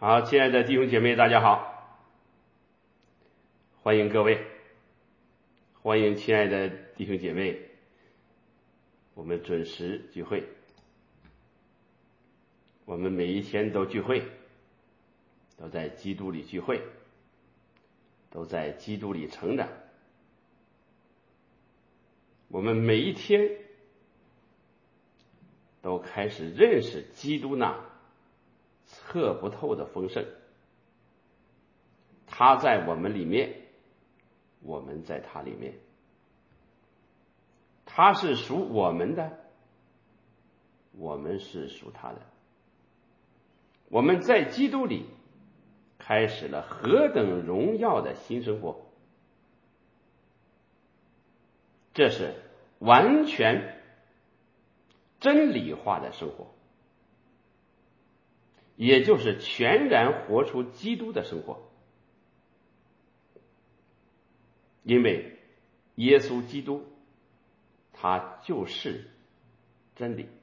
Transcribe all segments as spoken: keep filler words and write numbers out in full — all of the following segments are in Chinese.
好，亲爱的弟兄姐妹，大家好，欢迎各位，欢迎亲爱的弟兄姐妹，我们准时聚会，我们每一天都聚会，都在基督里聚会，都在基督里成长。我们每一天都开始认识基督那测不透的丰盛，他在我们里面，我们在他里面，他是属我们的，我们是属他的。我们在基督里开始了何等荣耀的新生活，这是完全真理化的生活，也就是全然活出基督的生活。因为耶稣基督他就是真理，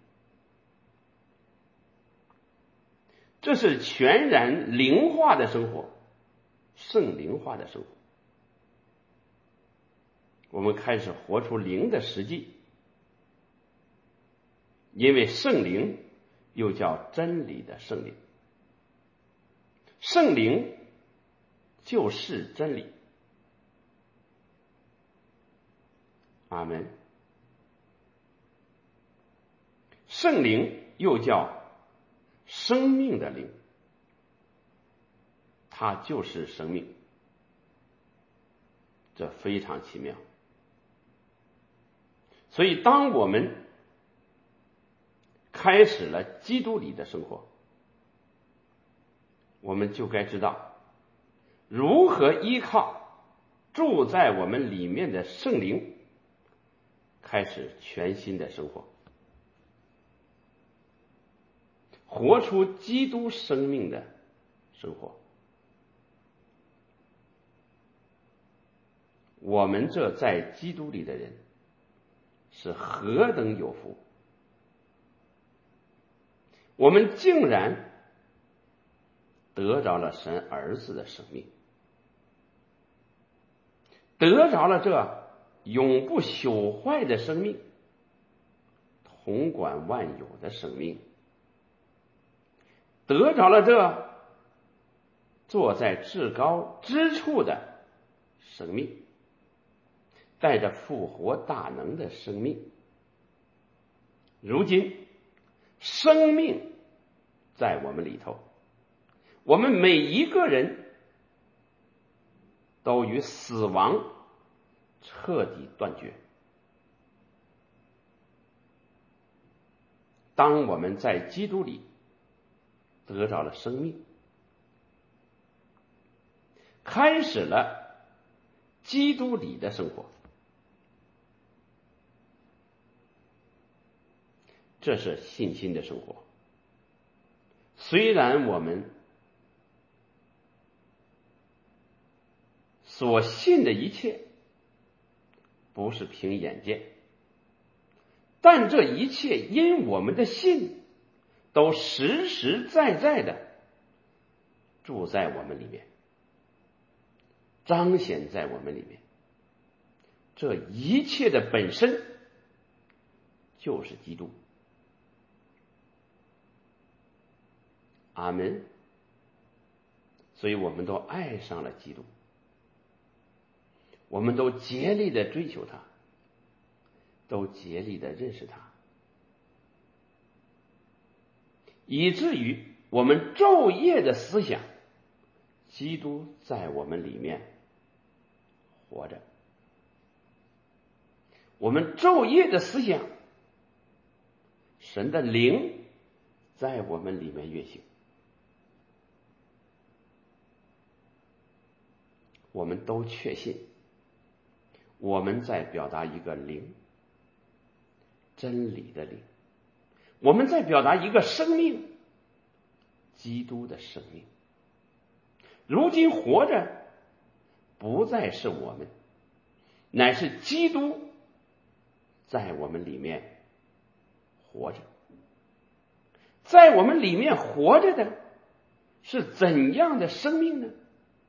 这是全然灵化的生活，圣灵化的生活。我们开始活出灵的实际，因为圣灵又叫真理的圣灵，圣灵就是真理。阿们。圣灵又叫生命的灵，它就是生命，这非常奇妙。所以当我们开始了基督里的生活，我们就该知道如何依靠住在我们里面的圣灵，开始全新的生活，活出基督生命的生活。我们这在基督里的人是何等有福，我们竟然得着了神儿子的生命，得着了这永不朽坏的生命，统管万有的生命，得着了这坐在至高之处的生命，带着复活大能的生命。如今生命在我们里头，我们每一个人都与死亡彻底断绝。当我们在基督里得着了生命，开始了基督里的生活，这是信心的生活。虽然我们所信的一切不是凭眼见，但这一切因我们的信都实实在在的住在我们里面，彰显在我们里面。这一切的本身就是基督。阿们。所以我们都爱上了基督，我们都竭力的追求他，都竭力的认识他，以至于我们昼夜的思想基督在我们里面活着，我们昼夜的思想神的灵在我们里面运行，我们都确信我们在表达一个灵，真理的灵，我们在表达一个生命，基督的生命。如今活着不再是我们，乃是基督在我们里面活着。在我们里面活着的是怎样的生命呢？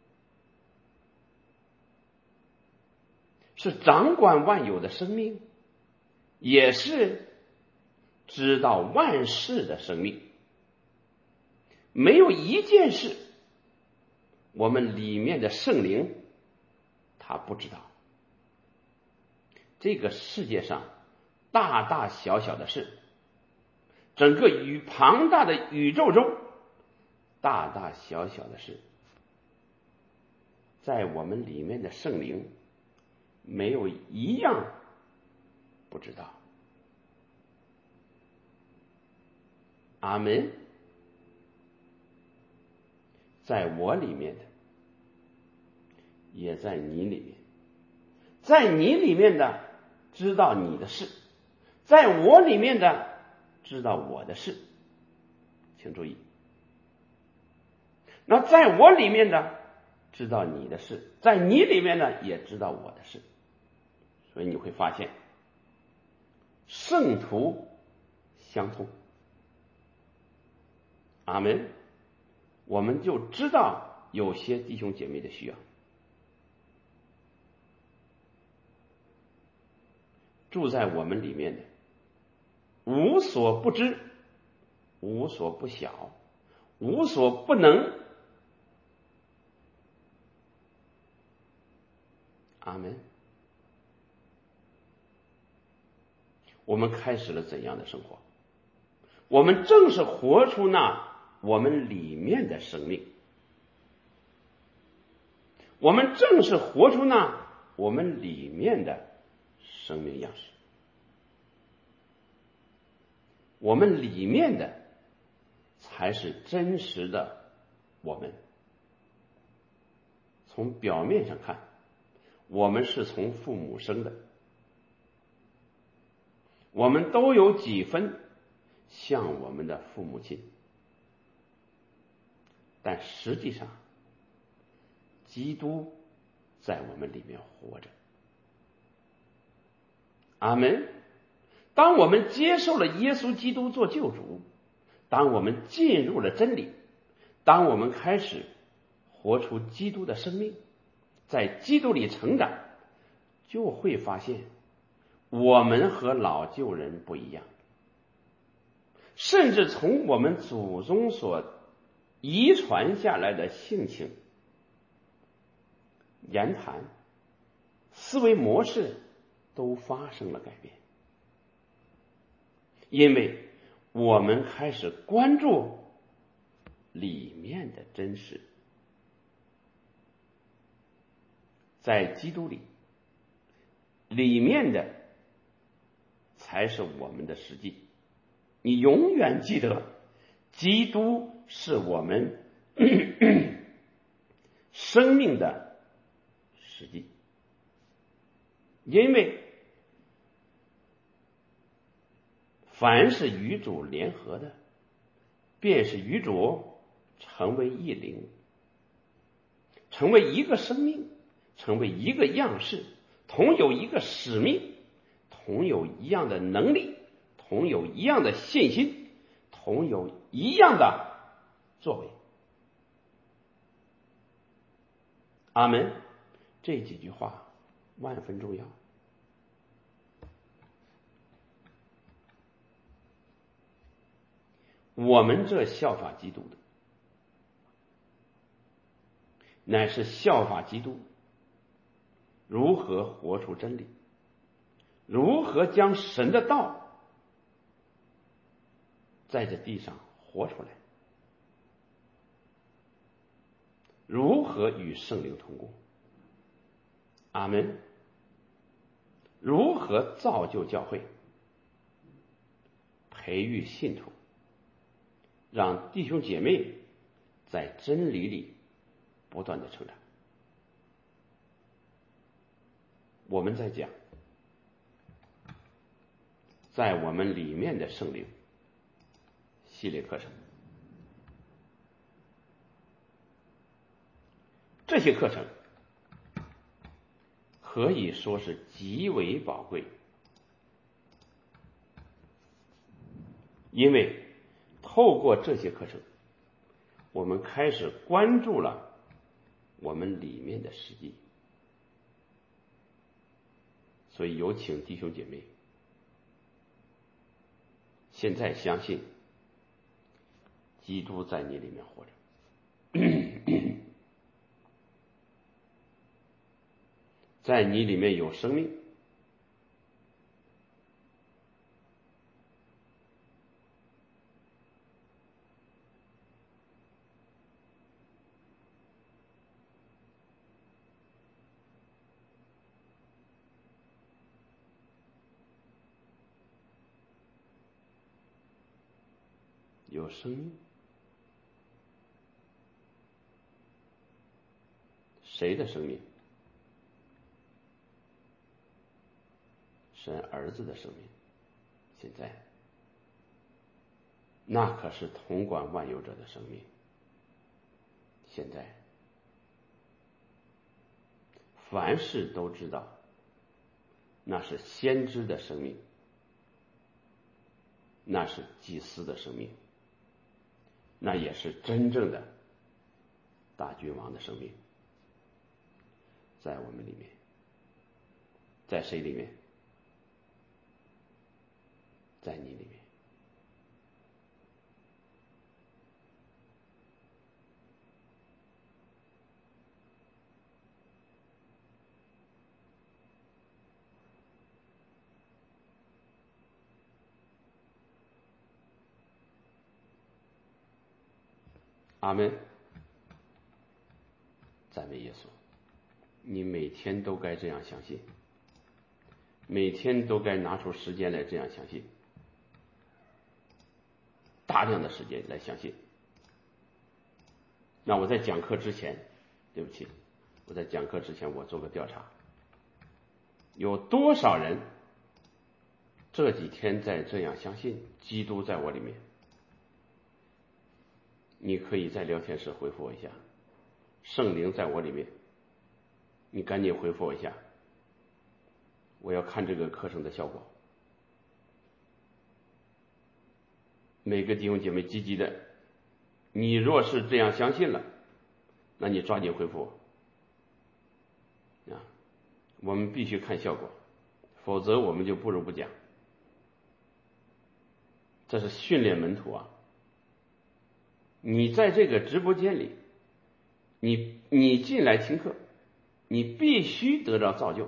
是掌管万有的生命，也是知道万事的生命。没有一件事，我们里面的圣灵他不知道。这个世界上大大小小的事，整个宇庞大的宇宙中大大小小的事，在我们里面的圣灵没有一样不知道。阿们。在我里面的也在你里面，在你里面的知道你的事，在我里面的知道我的事。请注意，那在我里面的知道你的事，在你里面呢也知道我的事。所以你会发现圣徒相通。阿们。我们就知道有些弟兄姐妹的需要，住在我们里面的无所不知，无所不晓，无所不能。阿们。我们开始了怎样的生活？我们正是活出那我们里面的生命，我们正是活出那我们里面的生命样式。我们里面的才是真实的我们。从表面上看，我们是从父母生的，我们都有几分像我们的父母亲，但实际上基督在我们里面活着。阿们。当我们接受了耶稣基督做救主，当我们进入了真理，当我们开始活出基督的生命，在基督里成长，就会发现我们和老旧人不一样，甚至从我们祖宗所遗传下来的性情、言谈、思维模式都发生了改变。因为我们开始关注里面的真实，在基督里，里面的才是我们的实际。你永远记得，基督是我们生命的实际。因为凡是与主联合的，便是与主成为一灵，成为一个生命，成为一个样式，同有一个使命，同有一样的能力，同有一样的信心，同有一样的作为。阿们。这几句话万分重要。我们这效法基督的，乃是效法基督如何活出真理，如何将神的道在这地上活出来，如何与圣灵同工。阿们。如何造就教会，培育信徒，让弟兄姐妹在真理里不断的成长。我们在讲在我们里面的圣灵系列课程，这些课程可以说是极为宝贵，因为透过这些课程， 我们开始关注了我们里面的实际。所以有请弟兄姐妹现在相信基督在你里面活着，在你里面有生命。有生命，谁的生命？神儿子的生命。现在，那可是统管万有者的生命。现在，凡事都知道，那是先知的生命，那是祭司的生命，那也是真正的大君王的生命，在我们里面。在谁里面？在你里面。阿们。赞美耶稣。你每天都该这样相信，每天都该拿出时间来这样相信，大量的时间来相信。那我在讲课之前，对不起，我在讲课之前我做个调查，有多少人这几天在这样相信基督在我里面？你可以在聊天室回复我一下，圣灵在我里面，你赶紧回复我一下，我要看这个课程的效果。每个弟兄姐妹积极的，你若是这样相信了，那你抓紧回复我啊！我们必须看效果，否则我们就不如不讲。这是训练门徒啊！你在这个直播间里，你你进来听课，你必须得到造就，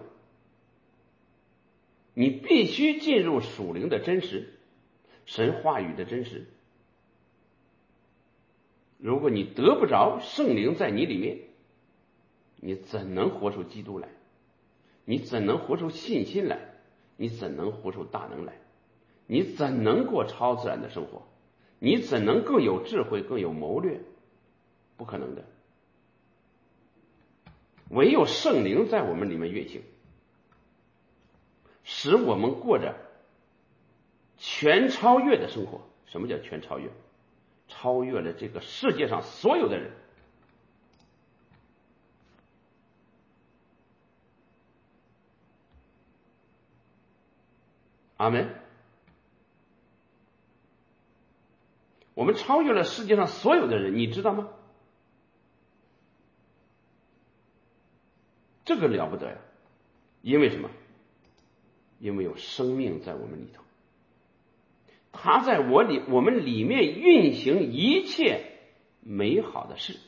你必须进入属灵的真实，神话语的真实。如果你得不着圣灵在你里面，你怎能活出基督来？你怎能活出信心来？你怎能活出大能来？你怎能过超自然的生活？你怎能更有智慧、更有谋略？不可能的。唯有圣灵在我们里面运行，使我们过着全超越的生活。什么叫全超越？超越了这个世界上所有的人。阿们。我们超越了世界上所有的人，你知道吗？这个了不得呀！因为什么？因为有生命在我们里头，他在我里我们里面运行一切美好的事。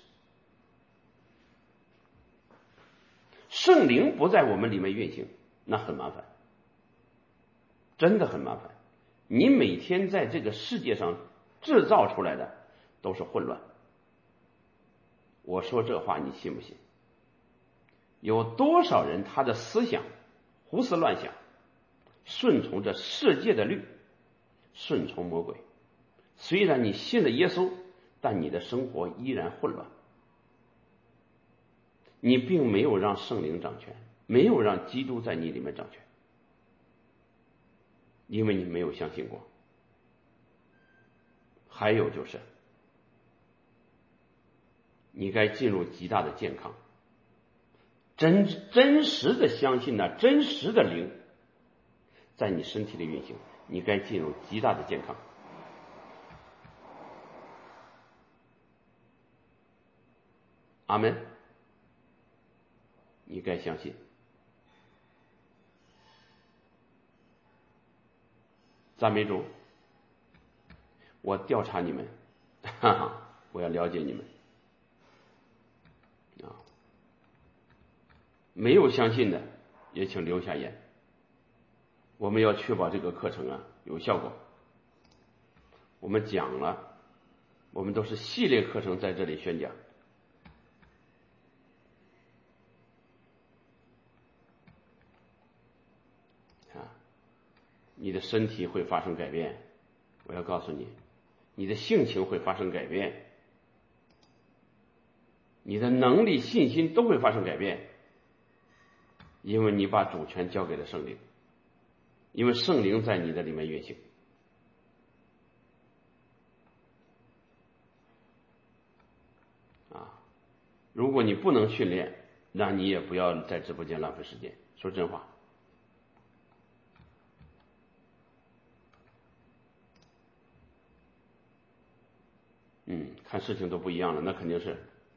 圣灵不在我们里面运行，那很麻烦，真的很麻烦。你每天在这个世界上制造出来的都是混乱。我说这话你信不信？有多少人他的思想胡思乱想，顺从着世界的律，顺从魔鬼。虽然你信了耶稣，但你的生活依然混乱。你并没有让圣灵掌权，没有让基督在你里面掌权，因为你没有相信过。还有就是你该进入极大的健康，真真实的相信那真实的灵在你身体里运行，你该进入极大的健康。 阿门。你该相信。赞美主。我调查你们，哈哈，我要了解你们啊。没有相信的也请留下言。我们要确保这个课程啊有效果。我们讲了，我们都是系列课程在这里宣讲啊。你的身体会发生改变，我要告诉你，你的性情会发生改变，你的能力、信心都会发生改变，因为你把主权交给了圣灵，因为圣灵在你的里面运行。啊，如果你不能训练，那你也不要在直播间浪费时间。说真话。嗯，看事情都不一样了，那肯定是。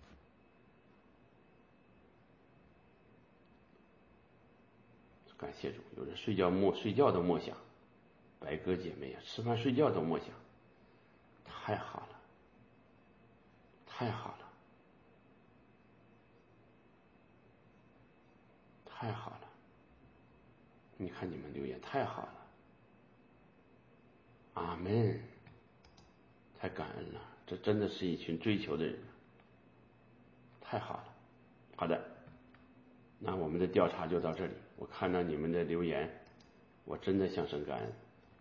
感谢主，有人睡觉默睡觉都默想，白鸽姐妹啊，吃饭睡觉都默想，太好了，太好了，太好了！你看你们留言，太好了，阿门！太感恩了，这真的是一群追求的人，太好了。好的，那我们的调查就到这里。我看到你们的留言，我真的向神感恩。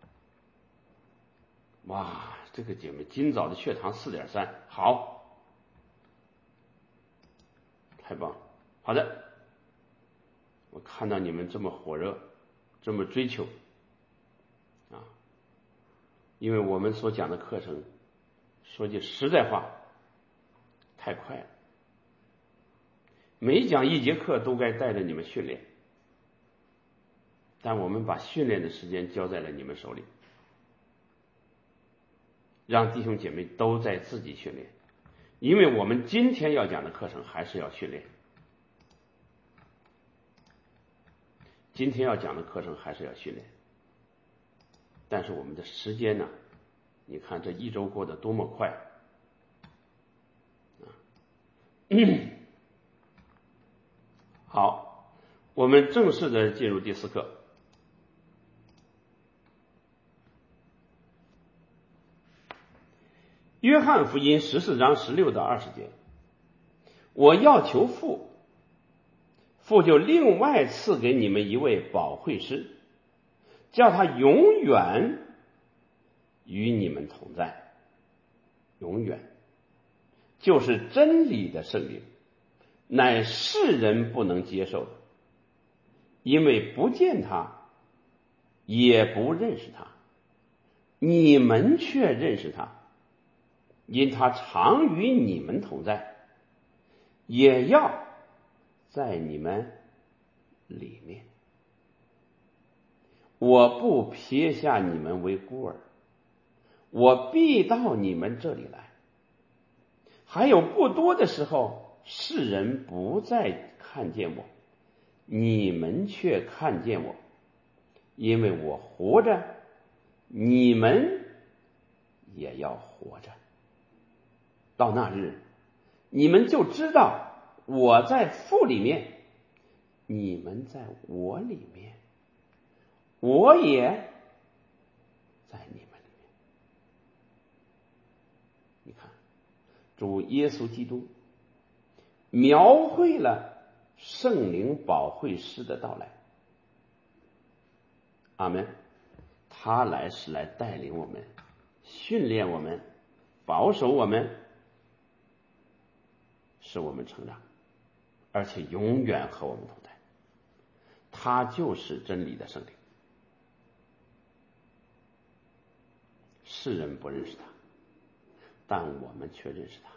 哇，这个姐妹今早的血糖 四点三， 好，太棒了。好的，我看到你们这么火热，这么追求啊，因为我们所讲的课程，说句实在话，太快了，每讲一节课都该带着你们训练，但我们把训练的时间交在了你们手里，让弟兄姐妹都在自己训练，因为我们今天要讲的课程还是要训练，今天要讲的课程还是要训练，但是我们的时间呢，你看这一周过得多么快啊！好，我们正式的进入第四课。约翰福音十四章十六到二十节，我要求父，父就另外赐给你们一位保惠师，叫他永远与你们同在。永远就是真理的圣灵，乃世人不能接受的，因为不见他，也不认识他，你们却认识他，因他常与你们同在，也要在你们里面。我不撇下你们为孤儿，我必到你们这里来。还有不多的时候，世人不再看见我，你们却看见我，因为我活着，你们也要活着。到那日，你们就知道我在父里面，你们在我里面，我也在你们里面。你看，主耶稣基督描绘了圣灵保惠师的到来。阿们。他来是来带领我们，训练我们，保守我们，使我们成长，而且永远和我们同在。他就是真理的圣灵，世人不认识他，但我们却认识他。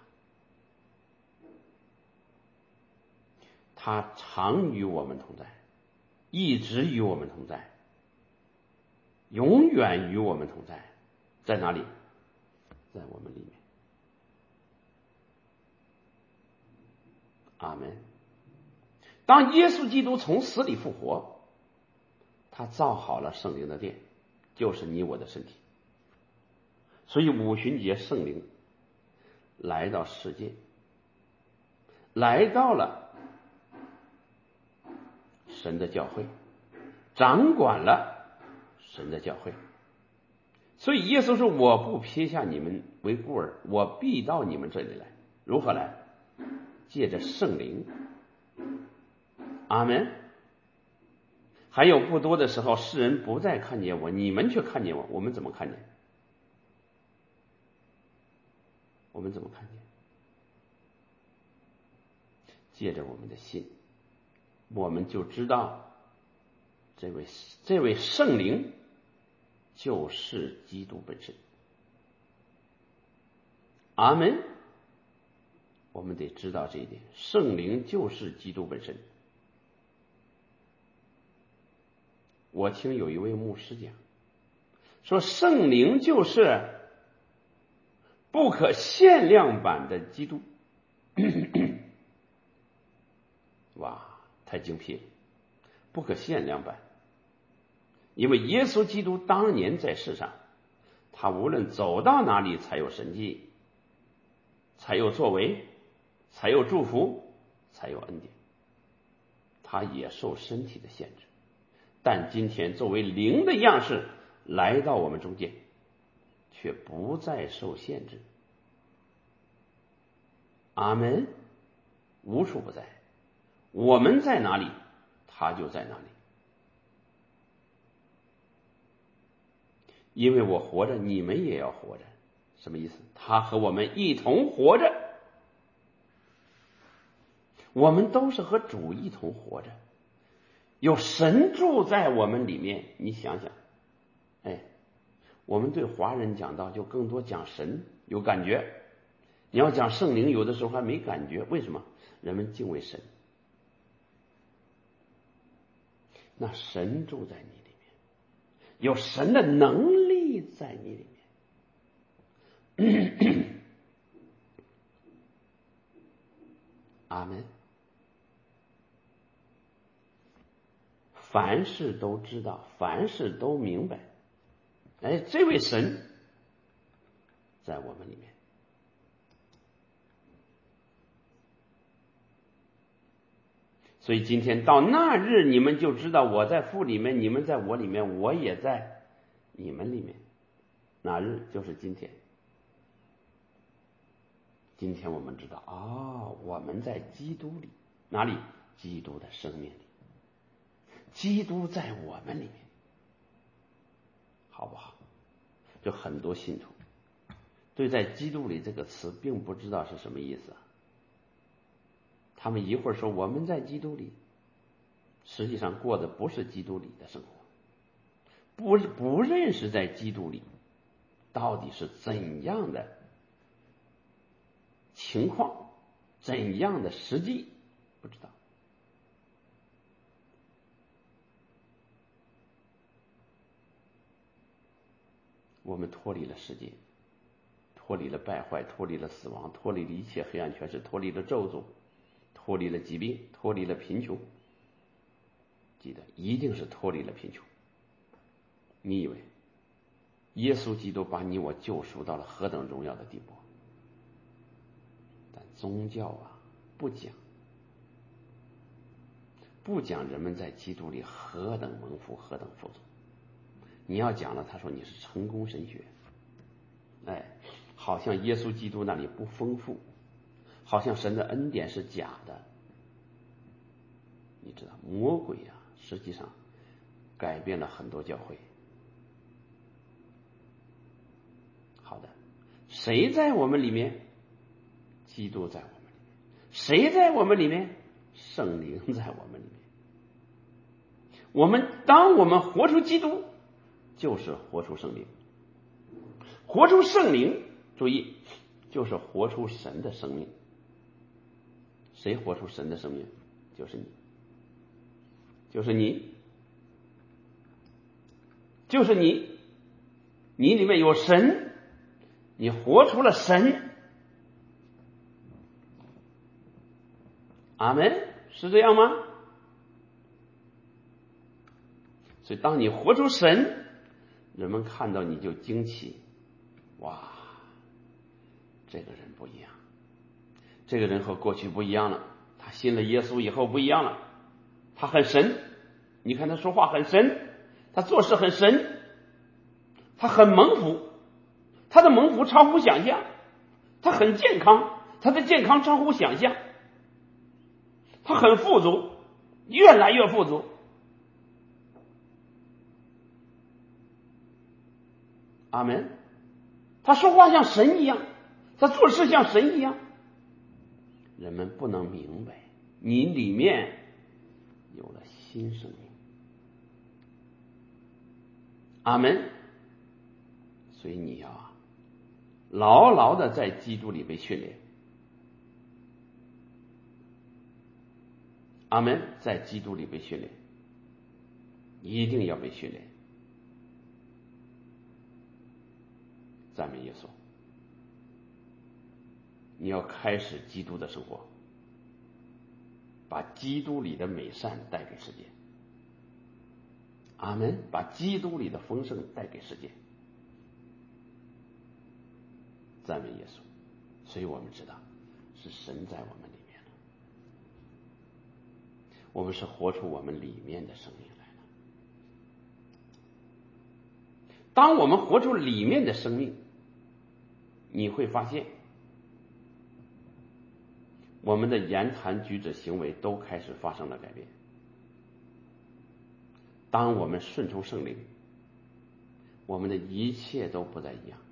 他常与我们同在，一直与我们同在，永远与我们同在。在哪里？在我们里面。 阿门。当耶稣基督从死里复活，他造好了圣灵的殿，就是你我的身体。所以五旬节圣灵来到世界，来到了神的教会，掌管了神的教会。所以耶稣说，我不撇下你们为孤儿，我必到你们这里来。如何来？借着圣灵。阿门。还有不多的时候，世人不再看见我，你们却看见我。我们怎么看见？我们怎么看见？借着我们的信，我们就知道这位这位圣灵就是基督本身。阿门。我们得知道这一点，圣灵就是基督本身。我听有一位牧师讲，说圣灵就是不可限量版的基督。哇，太精辟了，不可限量版。因为耶稣基督当年在世上，他无论走到哪里才有神迹，才有作为，才有祝福，才有恩典。他也受身体的限制，但今天作为灵的样式来到我们中间，却不再受限制。阿门。无处不在，我们在哪里，他就在哪里。因为我活着，你们也要活着。什么意思？他和我们一同活着，我们都是和主一同活着，有神住在我们里面。你想想，哎，我们对华人讲道就更多讲神，有感觉。你要讲圣灵，有的时候还没感觉。为什么？人们敬畏神，那神住在你里面，有神的能力在你里面。阿门。凡事都知道，凡事都明白。哎，这位神在我们里面。所以今天到那日，你们就知道我在父里面，你们在我里面，我也在你们里面。那日就是今天。今天我们知道，哦，我们在基督里。哪里？基督的生命里。基督在我们里面，好不好？就很多信徒对在基督里这个词并不知道是什么意思。他们一会儿说我们在基督里，实际上过的不是基督里的生活，不不认识在基督里到底是怎样的情况，怎样的实际，不知道。我们脱离了世界，脱离了败坏，脱离了死亡，脱离了一切黑暗权势，脱离了咒诅，脱离了疾病，脱离了贫穷。记得一定是脱离了贫穷。你以为耶稣基督把你我救赎到了何等荣耀的地步？但宗教啊不讲，不讲人们在基督里何等蒙福，何等富足。你要讲了，他说你是成功神学，哎，好像耶稣基督那里不丰富，好像神的恩典是假的。你知道魔鬼啊实际上改变了很多教会。好的，谁在我们里面？基督在我们里面。谁在我们里面？圣灵在我们里面。我们当我们活出基督，就是活出圣灵。活出圣灵，注意，就是活出神的生命。谁活出神的生命？就是你，就是你，就是你。你里面有神，你活出了神。 阿们，是这样吗？所以当你活出神，人们看到你就惊奇，哇，这个人不一样，这个人和过去不一样了，他信了耶稣以后不一样了，他很神，你看他说话很神，他做事很神，他很蒙福，他的蒙福超乎想象，他很健康，他的健康超乎想象，他很富足，越来越富足。阿们。他说话像神一样，他做事像神一样，人们不能明白你里面有了新生命。阿们。所以你要啊牢牢的在基督里被训练。阿们，在基督里被训练，一定要被训练。赞美耶稣！你要开始基督的生活，把基督里的美善带给世界。阿们，把基督里的丰盛带给世界。赞美耶稣！所以我们知道是神在我们里面了，我们是活出我们里面的生命来了。当我们活出里面的生命，你会发现我们的言谈举止行为都开始发生了改变。当我们顺从圣灵，我们的一切都不再一样。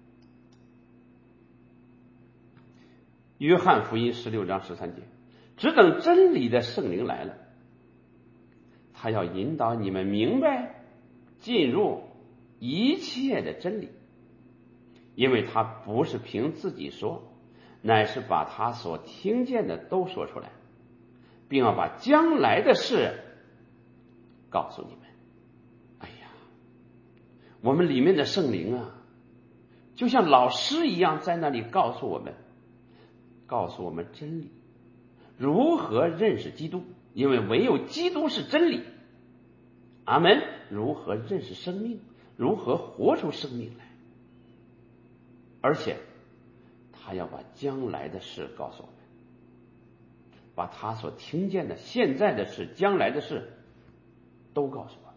约翰福音十六章十三节，只等真理的圣灵来了，他要引导你们明白进入一切的真理，因为他不是凭自己说，乃是把他所听见的都说出来，并要把将来的事告诉你们。哎呀，我们里面的圣灵啊，就像老师一样，在那里告诉我们，告诉我们真理，如何认识基督，因为唯有基督是真理。阿们。如何认识生命，如何活出生命来，而且他要把将来的事告诉我们，把他所听见的现在的事将来的事都告诉我们。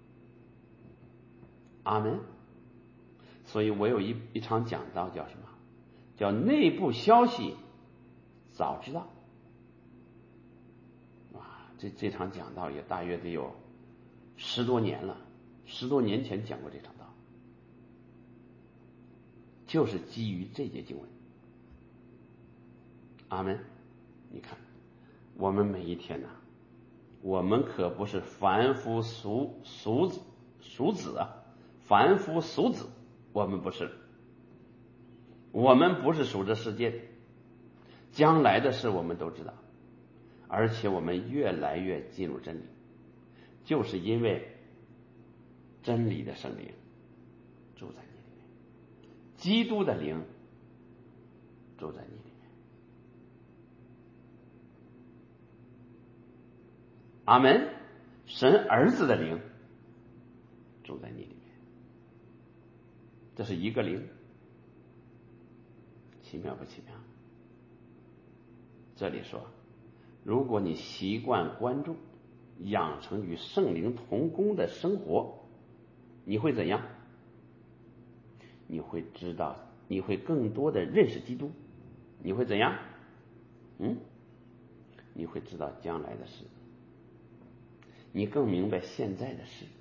阿们。所以我有一一场讲道叫什么？叫内部消息早知道。哇，这这场讲道也大约得有十多年了，十多年前讲过这场道，就是基于这节经文。阿们。你看我们每一天呢、啊，我们可不是凡夫俗俗子俗子啊，凡夫俗子，我们不是，我们不是属这世界的，将来的事我们都知道，而且我们越来越进入真理，就是因为真理的圣灵住在你里面，基督的灵住在你里面。阿们。神儿子的灵住在你里面，这是一个灵，奇妙不奇妙？这里说，如果你习惯关注，养成与圣灵同工的生活，你会怎样？你会知道，你会更多的认识基督，你会怎样？嗯，你会知道将来的事，你更明白现在的事。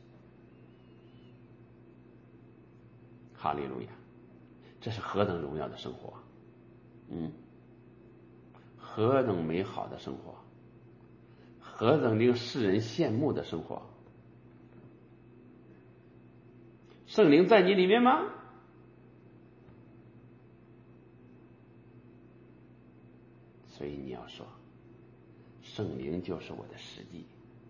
哈利路亚！这是何等荣耀的生活！嗯，何等美好的生活，何等令世人羡慕的生活。圣灵在你里面吗？所以你要说，圣灵就是我的实际。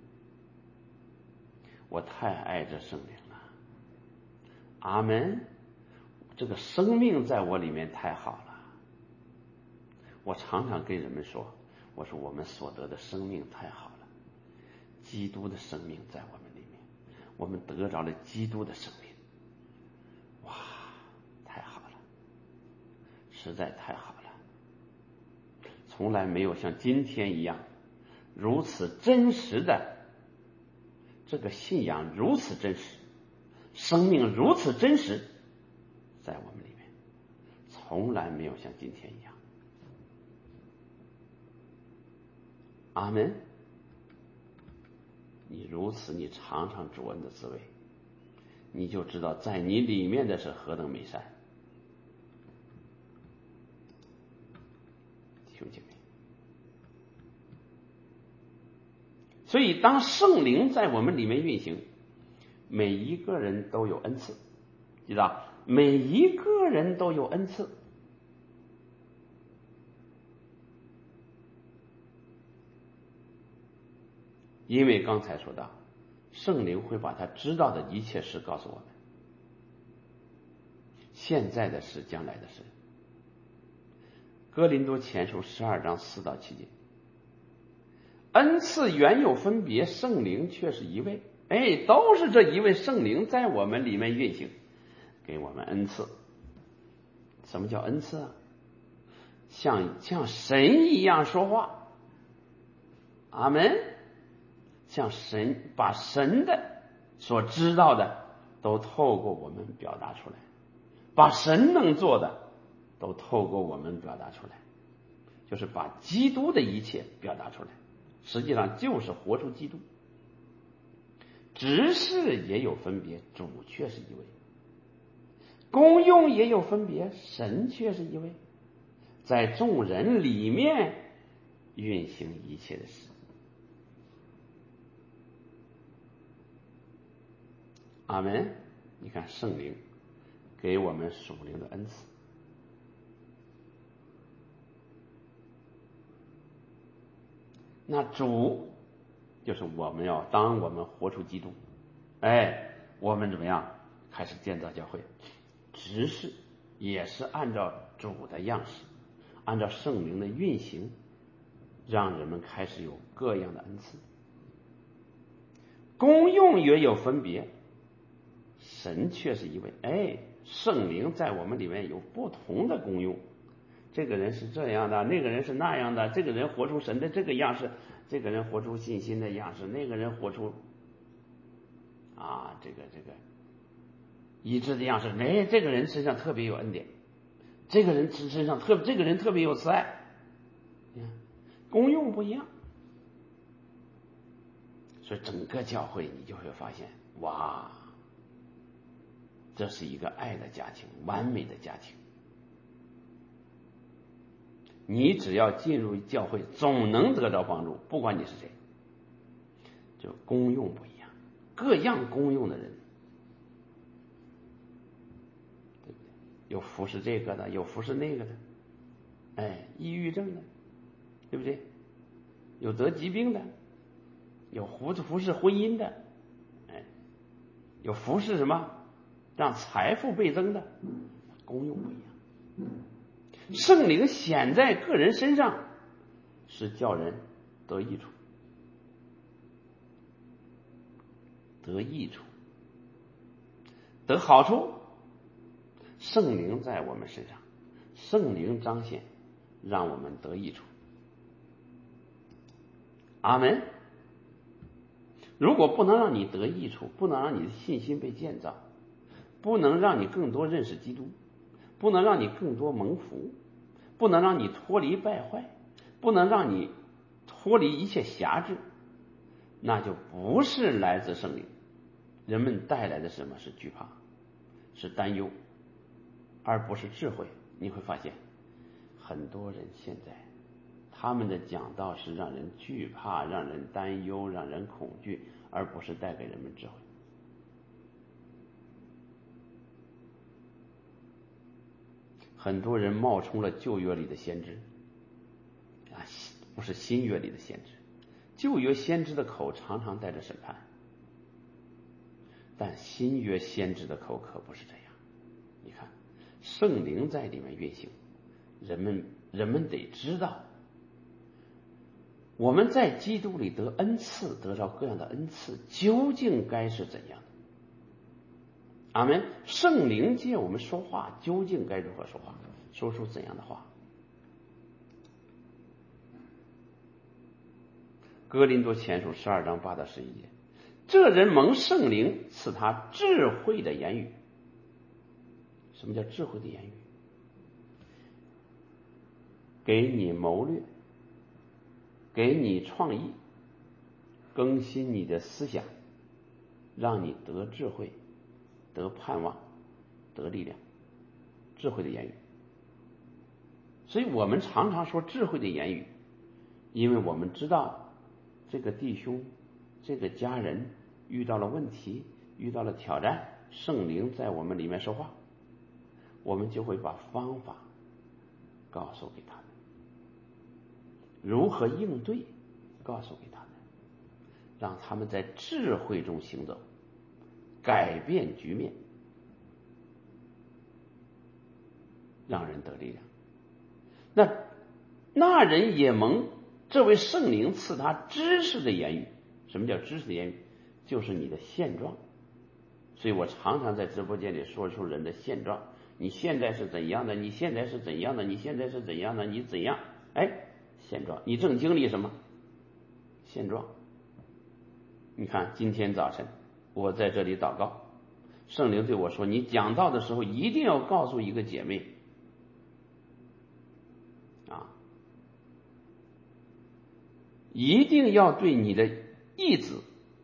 我太爱这圣灵了。阿们。这个生命在我里面太好了。我常常跟人们说， 我说我们所得的生命太好了，基督的生命在我们里面，我们得着了基督的生命，哇，太好了，实在太好了，从来没有像今天一样如此真实的，这个信仰如此真实，生命如此真实，在我们里面从来没有像今天一样。阿门。你如此，你尝尝主恩的滋味，你就知道在你里面的是何等美善。弟兄姐妹，所以当圣灵在我们里面运行，每一个人都有恩赐，记得每一个人都有恩赐。因为刚才说到，圣灵会把他知道的一切事告诉我们，现在的事，将来的事。哥林多前书十二章四到七节，恩赐原有分别，圣灵却是一位。哎，都是这一位圣灵在我们里面运行，给我们恩赐。什么叫恩赐啊？像像神一样说话。阿门。像神把神的所知道的都透过我们表达出来，把神能做的都透过我们表达出来，就是把基督的一切表达出来，实际上就是活出基督。执事也有分别，主却是一位；功用也有分别，神却是一位，在众人里面运行一切的事。阿们。你看圣灵给我们属灵的恩赐，那主就是我们要当我们活出基督，哎，我们怎么样开始建造教会？执事也是按照主的样式，按照圣灵的运行，让人们开始有各样的恩赐。功用也有分别，神却是一位。哎，圣灵在我们里面有不同的功用，这个人是这样的，那个人是那样的，这个人活出神的这个样式，这个人活出信心的样式，那个人活出啊这个这个医治的样式。哎，这个人身上特别有恩典，这个人身上特这个人特别有慈爱，功用不一样。所以整个教会你就会发现，哇，这是一个爱的家庭，完美的家庭。你只要进入教会，总能得着帮助，不管你是谁。就功用不一样，各样功用的人，对不对？有服侍这个的，有服侍那个的，哎，抑郁症的，对不对？有得疾病的，有服服侍婚姻的，哎，有服侍什么让财富倍增的，功用不一样。圣灵显在个人身上，是叫人得益处，得益处，得好处。圣灵在我们身上，圣灵彰显，让我们得益处。阿们。如果不能让你得益处，不能让你的信心被建造，不能让你更多认识基督，不能让你更多蒙福，不能让你脱离败坏，不能让你脱离一切辖制，那就不是来自圣灵。人们带来的什么是惧怕，是担忧，而不是智慧。你会发现很多人现在他们的讲道是让人惧怕，让人担忧，让人恐惧，而不是带给人们智慧。很多人冒充了旧约里的先知啊，不是新约里的先知。旧约先知的口常常带着审判，但新约先知的口可不是这样。你看圣灵在里面运行，人们人们得知道我们在基督里得恩赐，得到各样的恩赐，究竟该是怎样的？阿们。圣灵借我们说话，究竟该如何说话？说出怎样的话？哥林多前书十二章八到十一节，这人蒙圣灵赐他智慧的言语。什么叫智慧的言语？给你谋略，给你创意，更新你的思想，让你得智慧，得盼望，得力量。智慧的言语。所以我们常常说智慧的言语，因为我们知道这个弟兄这个家人遇到了问题，遇到了挑战，圣灵在我们里面说话，我们就会把方法告诉给他们，如何应对告诉给他们，让他们在智慧中行走，改变局面，让人得力量。那那人也蒙这位圣灵赐他知识的言语。什么叫知识的言语？就是你的现状。所以我常常在直播间里说出人的现状，你现在是怎样的，你现在是怎样的，你现在是怎样的，你怎样，哎，现状，你正经历什么？现状。你看今天早晨我在这里祷告，圣灵对我说，你讲道的时候一定要告诉一个姐妹啊，一定要对你的义子，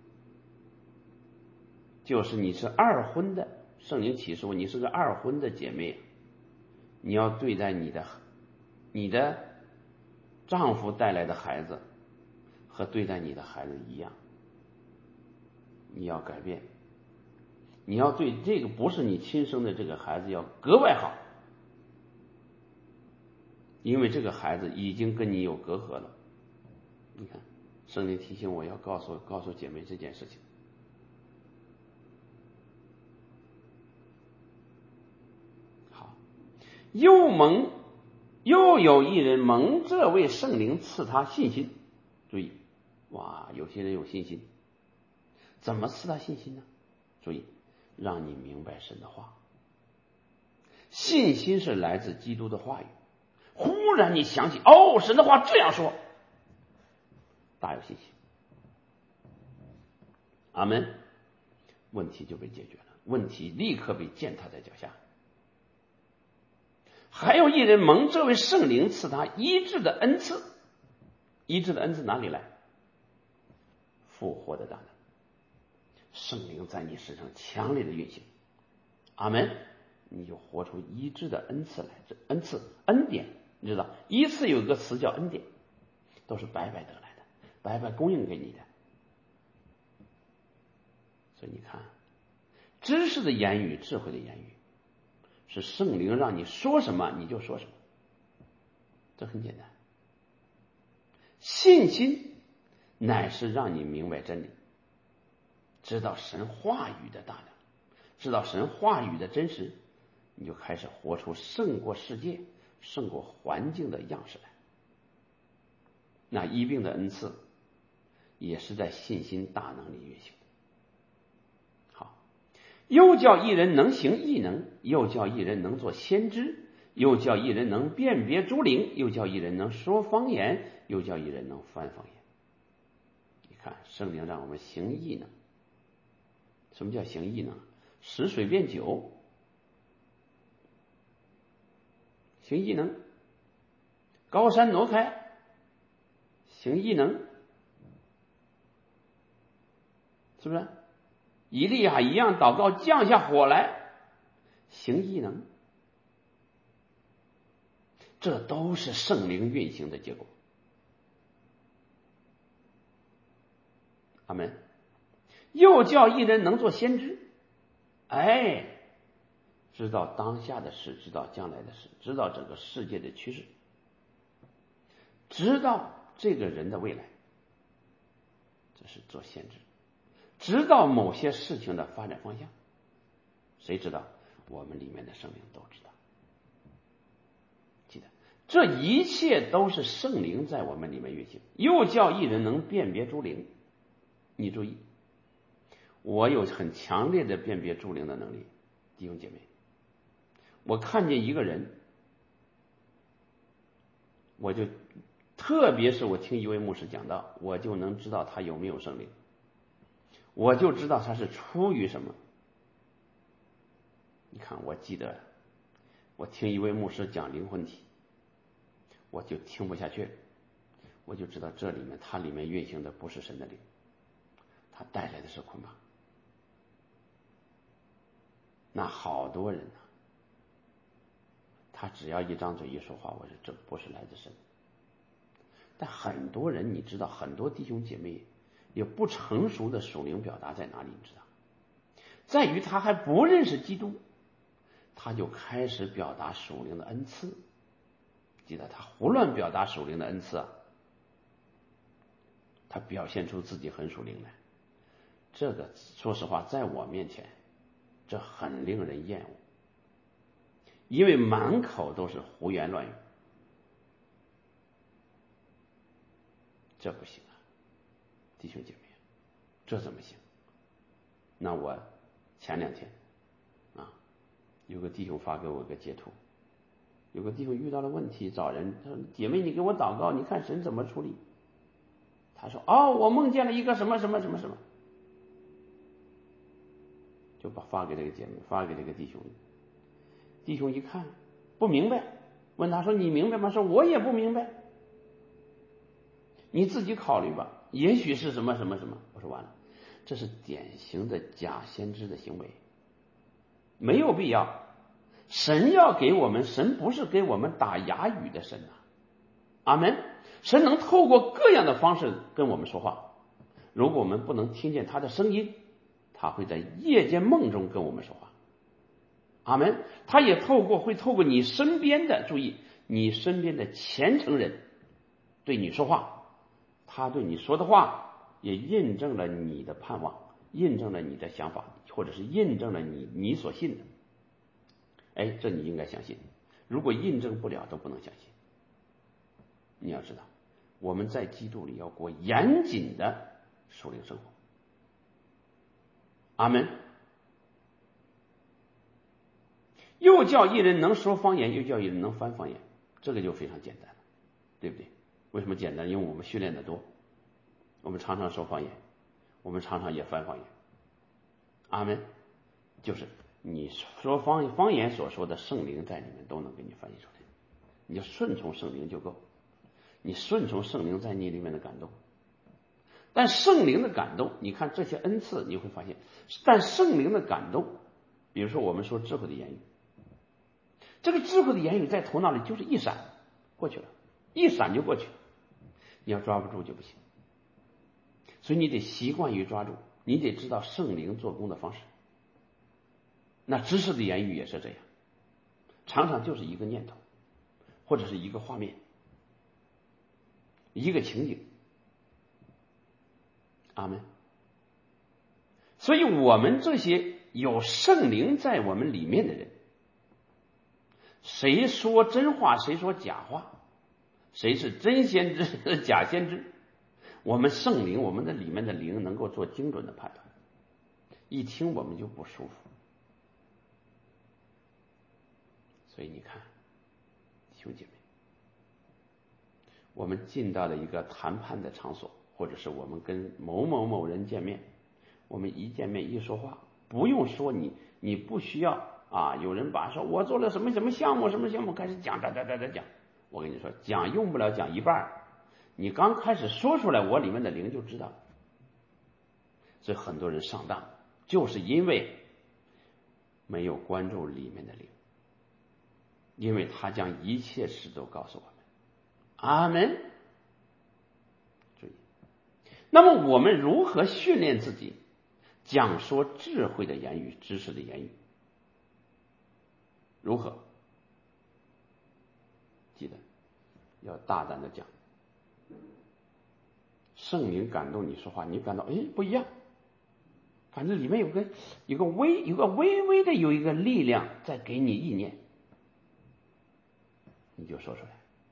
就是你是二婚的，圣灵启示我你是个二婚的姐妹，你要对待你的你的丈夫带来的孩子和对待你的孩子一样，你要改变，你要对这个不是你亲生的这个孩子要格外好，因为这个孩子已经跟你有隔阂了。你看圣灵提醒我要告诉告诉姐妹这件事情。好，又蒙又有一人蒙这位圣灵赐他信心。注意，哇，有些人有信心，怎么赐他信心呢？注意，让你明白神的话。信心是来自基督的话语。忽然你想起，哦，神的话这样说，大有信心。阿们。问题就被解决了，问题立刻被践踏在脚下。还有一人蒙这位圣灵赐他医治的恩赐。医治的恩赐哪里来？复活的大能。圣灵在你身上强烈的运行，阿们，你就活出医治的恩赐来。这恩赐恩典，你知道一次有一个词叫恩典，都是白白得来的，白白供应给你的。所以你看，知识的言语，智慧的言语，是圣灵让你说什么你就说什么，这很简单。信心乃是让你明白真理，知道神话语的大能，知道神话语的真实，你就开始活出胜过世界胜过环境的样式来。那医病的恩赐也是在信心大能里运行的。好，又叫一人能行异能，又叫一人能做先知，又叫一人能辨别诸灵，又叫一人能说方言，又叫一人能翻方言。你看圣灵让我们行异能。什么叫行异能？使水变酒，行异能；高山挪开，行异能，是不是？以利亚一样祷告降下火来，行异能。这都是圣灵运行的结果。阿们。又叫一人能做先知，哎，知道当下的事，知道将来的事，知道整个世界的趋势，知道这个人的未来，这是做先知。知道某些事情的发展方向，谁知道？我们里面的圣灵都知道。记得这一切都是圣灵在我们里面运行。又叫一人能辨别诸灵。你注意，我有很强烈的辨别诸灵的能力，弟兄姐妹。我看见一个人，我就特别是我听一位牧师讲道，我就能知道他有没有圣灵，我就知道他是出于什么。你看，我记得我听一位牧师讲灵魂体，我就听不下去了，我就知道这里面它里面运行的不是神的灵，它带来的是捆绑。那好多人呢、啊，他只要一张嘴一说话，我说这不是来自神。但很多人，你知道，很多弟兄姐妹有不成熟的属灵表达在哪里？你知道，在于他还不认识基督，他就开始表达属灵的恩赐。记得他胡乱表达属灵的恩赐啊，他表现出自己很属灵来。这个说实话，在我面前，这很令人厌恶，因为满口都是胡言乱语。这不行啊，弟兄姐妹，这怎么行？那我前两天啊，有个弟兄发给我个截图，有个弟兄遇到了问题找人，他说：“姐妹，你给我祷告，你看神怎么处理？”他说：“哦，我梦见了一个什么什么什么什么。”就把发给这个姐妹，发给这个弟兄。弟兄一看不明白，问他说：“你明白吗？”说：“我也不明白。”你自己考虑吧，也许是什么什么什么。我说完了，这是典型的假先知的行为，没有必要。神要给我们，神不是给我们打哑语的神啊，阿门。神能透过各样的方式跟我们说话，如果我们不能听见他的声音，他会在夜间梦中跟我们说话，阿门。他也透过会透过你身边的，注意，你身边的虔诚人对你说话。他对你说的话也印证了你的盼望，印证了你的想法，或者是印证了你你所信的。哎，这你应该相信。如果印证不了，都不能相信。你要知道，我们在基督里要过严谨的属灵生活。阿门。又叫一人能说方言，又叫一人能翻方言，这个就非常简单了，对不对？为什么简单？因为我们训练的多，我们常常说方言，我们常常也翻方言。阿门。就是你说方方言所说的圣灵在里面都能给你翻译出来，你就顺从圣灵就够，你顺从圣灵在你里面的感动。但圣灵的感动，你看这些恩赐，你会发现，但圣灵的感动，比如说我们说智慧的言语，这个智慧的言语在头脑里就是一闪过去了，一闪就过去了，你要抓不住就不行。所以你得习惯于抓住，你得知道圣灵做工的方式。那知识的言语也是这样，常常就是一个念头，或者是一个画面，一个情景。阿们。所以我们这些有圣灵在我们里面的人，谁说真话谁说假话，谁是真先知假先知，我们圣灵，我们的里面的灵能够做精准的判断，一听我们就不舒服。所以你看，弟兄姐妹，我们进到了一个谈判的场所，或者是我们跟某某某人见面，我们一见面一说话，不用说你，你不需要啊。有人把说我做了什么什么项目，什么项目开始讲，哒哒哒哒讲。我跟你说，讲用不了讲一半，你刚开始说出来，我里面的灵就知道。所以很多人上当，就是因为没有关注里面的灵，因为他将一切事都告诉我们。阿们。注意，那么我们如何训练自己讲说智慧的言语、知识的言语？如何？记得要大胆的讲。圣灵感动你说话，你感到哎不一样，反正里面有个有个微有个微微的有一个力量在给你意念，你就说出来。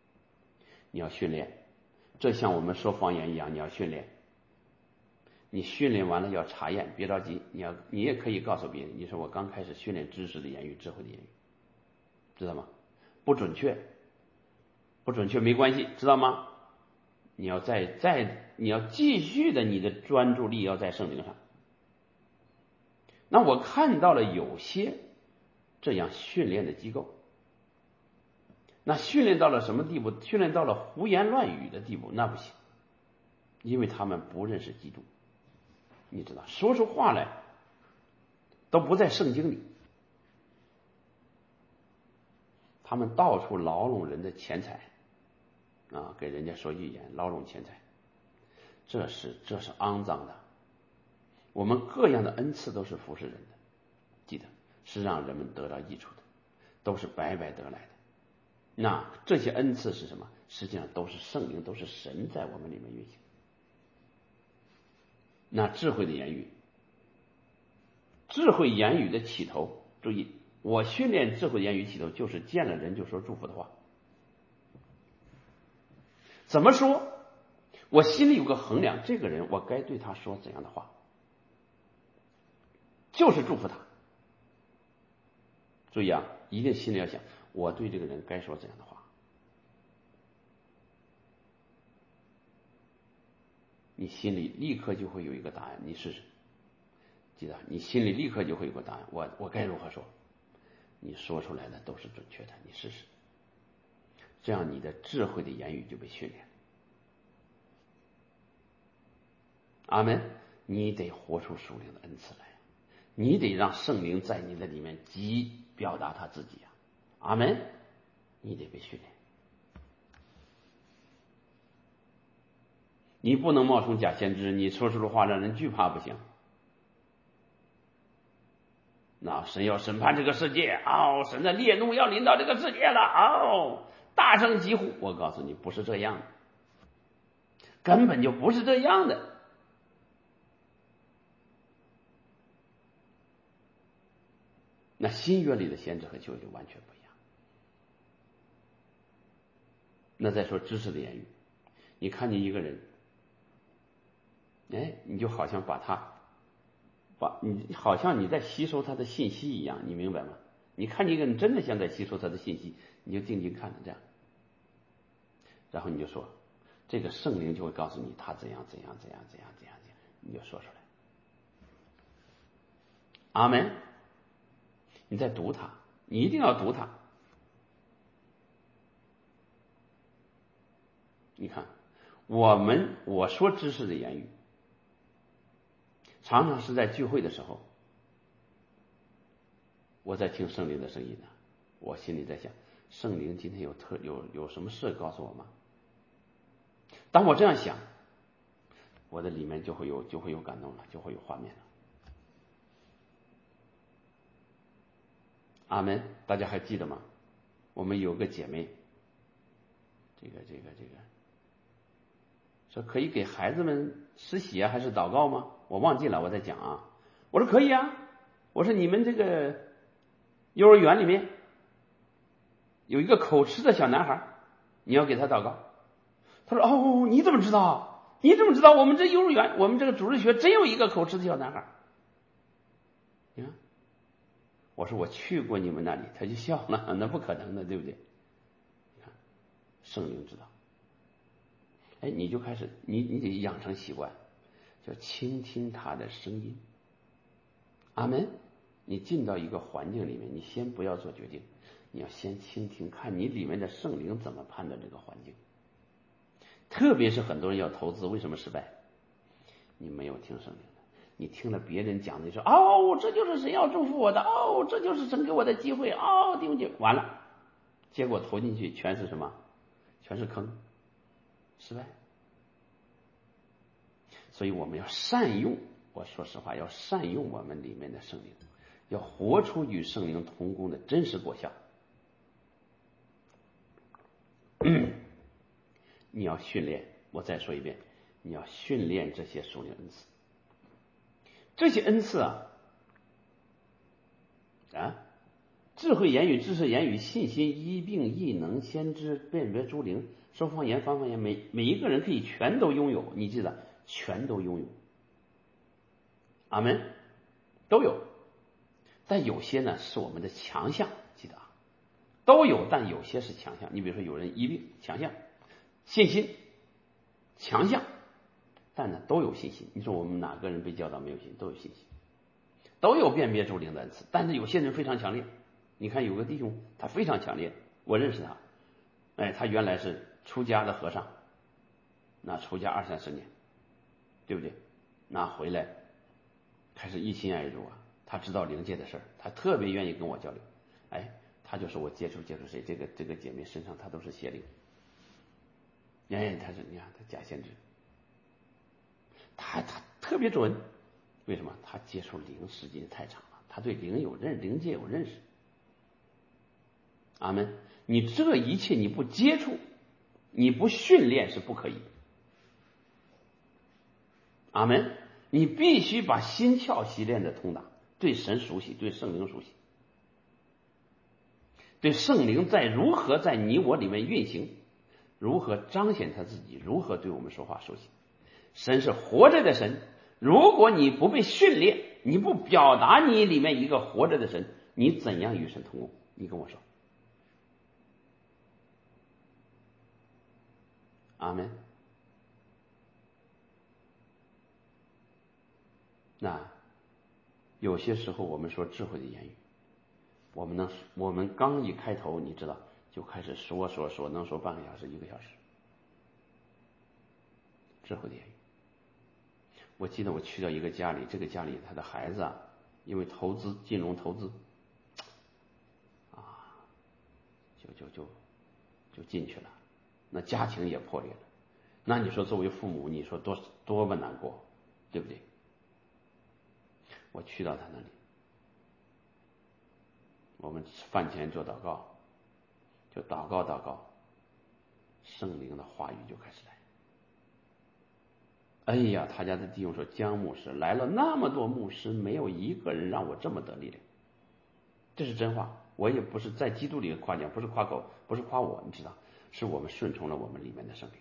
你要训练，这像我们说方言一样，你要训练。你训练完了要查验，别着急，你要你也可以告诉别人，你说我刚开始训练知识的言语，智慧的言语，知道吗？不准确，不准确没关系，知道吗？你要再再你要继续的，你的专注力要在圣灵上。那我看到了有些这样训练的机构，那训练到了什么地步？训练到了胡言乱语的地步，那不行，因为他们不认识基督。你知道，说出话来都不在圣经里，他们到处牢笼人的钱财啊，给人家说预言，牢笼钱财，这是这是肮脏的。我们各样的恩赐都是服侍人的，记得是让人们得到益处的，都是白白得来的。那这些恩赐是什么？实际上都是圣灵，都是神在我们里面运行。那智慧的言语，智慧言语的起头，注意，我训练智慧言语起头就是见了人就说祝福的话。怎么说？我心里有个衡量，这个人我该对他说怎样的话，就是祝福他。注意啊，一定心里要想，我对这个人该说怎样的话。你心里立刻就会有一个答案，你试试。记得，你心里立刻就会有个答案，我我该如何说？你说出来的都是准确的，你试试。这样你的智慧的言语就被训练。阿们。你得活出属灵的恩赐来，你得让圣灵在你的里面即表达他自己啊。阿们。你得被训练，你不能冒充假先知，你说出的话让人惧怕不行。那神要审判这个世界，哦，神的烈怒要临到这个世界了，哦，大声疾呼。我告诉你，不是这样的，根本就不是这样的。那新约里的先知和旧约就完全不一样。那再说知识的言语，你看见一个人，哎，你就好像把他把你好像你在吸收他的信息一样，你明白吗？你看见一个人真的像在吸收他的信息，你就静静看着这样，然后你就说，这个圣灵就会告诉你他怎样怎样怎样怎样怎样怎样，你就说出来。阿们。你在读它，你一定要读它。你看，我们我说知识的言语，常常是在聚会的时候，我在听圣灵的声音呢，我心里在想，圣灵今天有特有有什么事告诉我吗？当我这样想，我的里面就会有就会有感动了，就会有画面了。阿们。大家还记得吗？我们有个姐妹，这个这个这个说可以给孩子们施洗啊，还是祷告吗？我忘记了，我在讲啊。我说可以啊，我说你们这个幼儿园里面有一个口吃的小男孩，你要给他祷告。他说哦，你怎么知道？你怎么知道？我们这幼儿园，我们这个主日学真有一个口吃的小男孩。你看，我说我去过你们那里，他就笑了，那不可能的，对不对？你看，圣灵知道。哎，你就开始，你你得养成习惯，叫倾听他的声音。阿们。你进到一个环境里面，你先不要做决定，你要先倾听，看你里面的圣灵怎么判断这个环境。特别是很多人要投资，为什么失败？你没有听圣灵的，你听了别人讲的，说哦，这就是神要祝福我的，哦，这就是神给我的机会，哦，弟兄姐妹，完了，结果投进去全是什么？全是坑，失败。所以我们要善用，我说实话，要善用我们里面的圣灵，要活出与圣灵同工的真实果效。嗯、你要训练，我再说一遍，你要训练这些属灵恩赐。这些恩赐啊，啊，智慧言语、知识言语、信心、医病异能、先知、辨别诸灵， 说方言、翻方言，每每一个人可以全都拥有，你记得，全都拥有。阿门，都有。但有些呢是我们的强项，记得啊，都有，但有些是强项。你比如说有人医病，强项；信心，强项。但呢都有信心。你说我们哪个人被教导没有信心？都有信心，都有辨别诸灵的恩赐。但是有些人非常强烈。你看有个弟兄，他非常强烈，我认识他，哎，他原来是出家的和尚，那出家二三十年，对不对？那回来开始一心爱主啊，他知道灵界的事儿，他特别愿意跟我交流。哎，他就说我接触接触谁，这个这个姐妹身上他都是邪灵。哎，他是你看他假先知，他他特别准。为什么？他接触灵时间太长了，他对灵有认灵界有认识。阿门。你这一切你不接触，你不训练是不可以的。阿门。你必须把心窍习练的通达，对神熟悉，对圣灵熟悉，对圣灵在如何在你我里面运行，如何彰显他自己，如何对我们说话熟悉。神是活着的神，如果你不被训练，你不表达你里面一个活着的神，你怎样与神同工？你跟我说。阿门。那有些时候我们说智慧的言语，我们能我们刚一开头，你知道就开始说说说，能说半个小时一个小时。智慧的言语。我记得我去到一个家里，这个家里他的孩子啊，因为投资金融投资啊，就就就就进去了，那家庭也破裂了。那你说作为父母，你说多多么难过，对不对？我去到他那里，我们饭前做祷告，就祷告祷告，圣灵的话语就开始来。哎呀，他家的弟兄说，江牧师来了那么多牧师，没有一个人让我这么得力量。这是真话，我也不是在基督里夸奖，不是夸口，不是夸我，你知道，是我们顺从了我们里面的圣灵，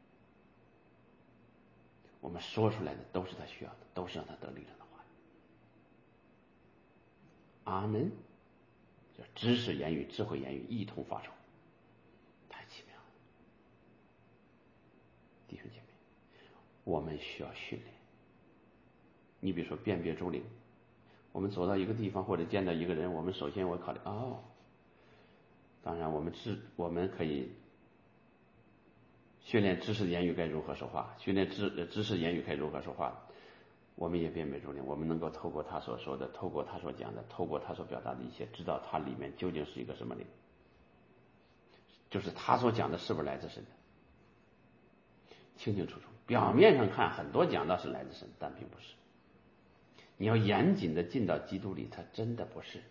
我们说出来的都是他需要的，都是让他得力量的话。阿门。叫知识言语、智慧言语一同发出，太奇妙了。弟兄姐妹，我们需要训练。你比如说辨别诸灵，我们走到一个地方或者见到一个人，我们首先我考虑哦，当然我们知我们可以训练知识言语该如何说话，训练知知识言语该如何说话。我们也辨别诸灵，我们能够透过他所说的，透过他所讲的，透过他所表达的一切，知道他里面究竟是一个什么灵，就是他所讲的是不是来自神的，清清楚楚。表面上看很多讲道是来自神，但并不是。你要严谨的进到基督里，它真的不是。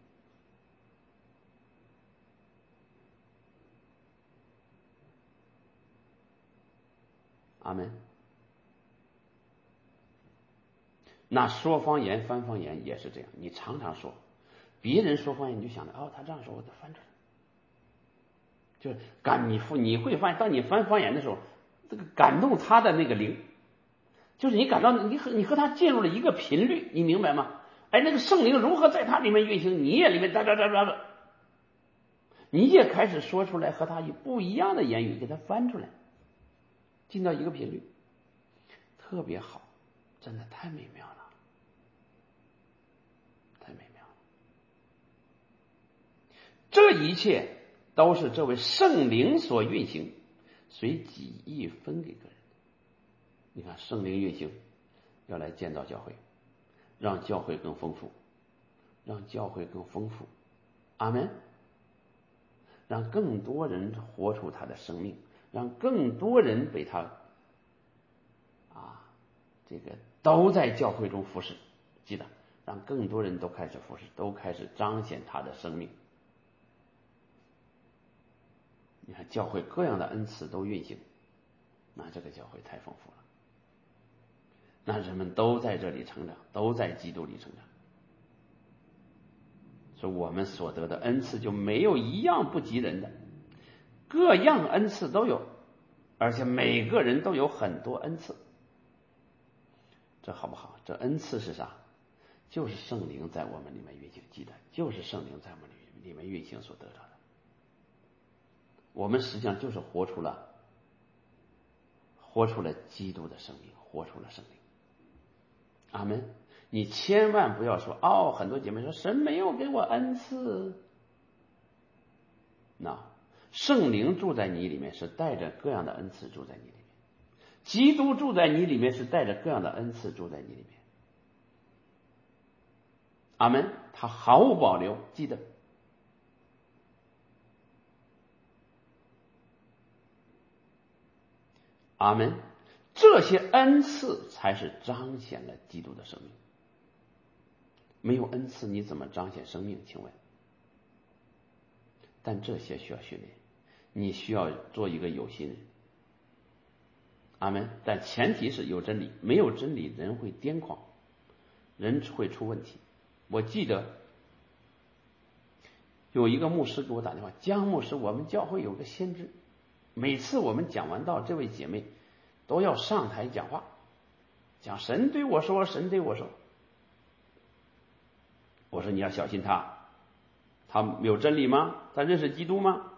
阿门。那说方言翻方言也是这样，你常常说别人说方言，你就想着哦，他这样说我得翻出来，就是感你你会发现，当你翻方言的时候，这个感动他的那个灵，就是你感到你和你和他进入了一个频率，你明白吗？哎，那个圣灵如何在他里面运行，你也里面哒哒哒哒的，你也开始说出来和他不一样的言语，给他翻出来，进到一个频率，特别好，真的太美妙了。这一切都是这位圣灵所运行，随己意分给个人。你看圣灵运行要来建造教会，让教会更丰富，让教会更丰富。阿门。让更多人活出他的生命，让更多人被他啊这个都在教会中服侍。记得让更多人都开始服侍，都开始彰显他的生命。你看教会各样的恩赐都运行，那这个教会太丰富了，那人们都在这里成长，都在基督里成长，所以我们所得的恩赐就没有一样不及人的。 各样恩赐都有，而且每个人都有很多恩赐，这好不好？这恩赐是啥？就是圣灵在我们里面运行，记得就是圣灵在我们里面运行所得到的。我们实际上就是活出了活出了基督的生命，活出了圣灵。阿们。你千万不要说哦，很多姐妹说神没有给我恩赐。那圣灵住在你里面是带着各样的恩赐住在你里面，基督住在你里面是带着各样的恩赐住在你里面。阿们。他毫无保留，记得。阿们。这些恩赐才是彰显了基督的生命。没有恩赐你怎么彰显生命？请问？但这些需要训练，你需要做一个有心人。阿们。但前提是有真理，没有真理人会癫狂，人会出问题。我记得有一个牧师给我打电话，江牧师，我们教会有个先知，每次我们讲完道，这位姐妹都要上台讲话，讲神对我说，神对我说。我说你要小心他，他有真理吗？他认识基督吗？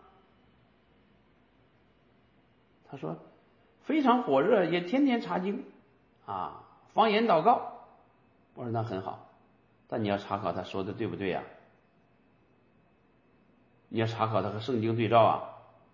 他说非常火热，也天天查经啊，方言祷告。我说那很好，但你要查考他说的对不对呀、啊？你要查考他和圣经对照啊。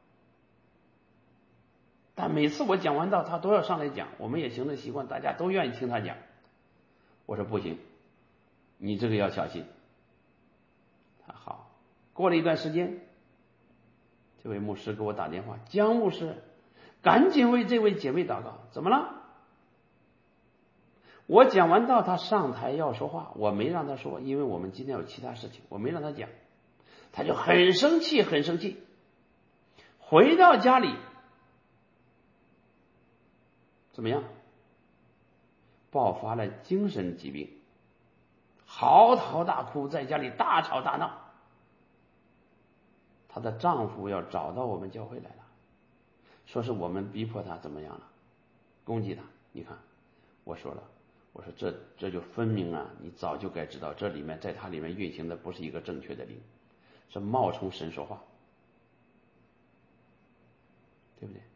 但每次我讲完道，他都要上来讲，我们也形成习惯，大家都愿意听他讲。我说不行，你这个要小心。他好，过了一段时间，这位牧师给我打电话，江牧师，赶紧为这位姐妹祷告。怎么了？我讲完道，他上台要说话，我没让他说，因为我们今天有其他事情，我没让他讲，他就很生气，很生气。回到家里，怎么样？爆发了精神疾病，嚎啕大哭，在家里大吵大闹。她的丈夫要找到我们教会来了，说是我们逼迫她怎么样了，攻击她。你看，我说了，我说这这就分明啊，你早就该知道，这里面在它里面运行的不是一个正确的灵，是冒充神说话，对不对？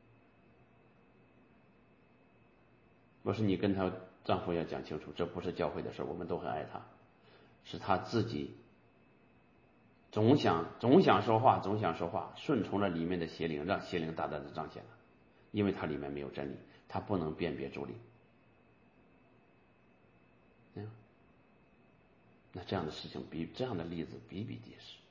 我说你跟她丈夫要讲清楚，这不是教会的事，我们都很爱她，是她自己总想总想说话，总想说话，顺从了里面的邪灵，让邪灵大胆的彰显了，因为它里面没有真理，它不能辨别主理。嗯，那这样的事情比这样的例子比比皆是。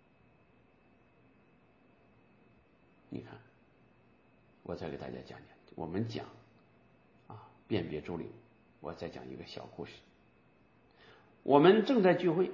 你看，我再给大家讲讲，我们讲啊辨别主理，我再讲一个小故事。我们正在聚会，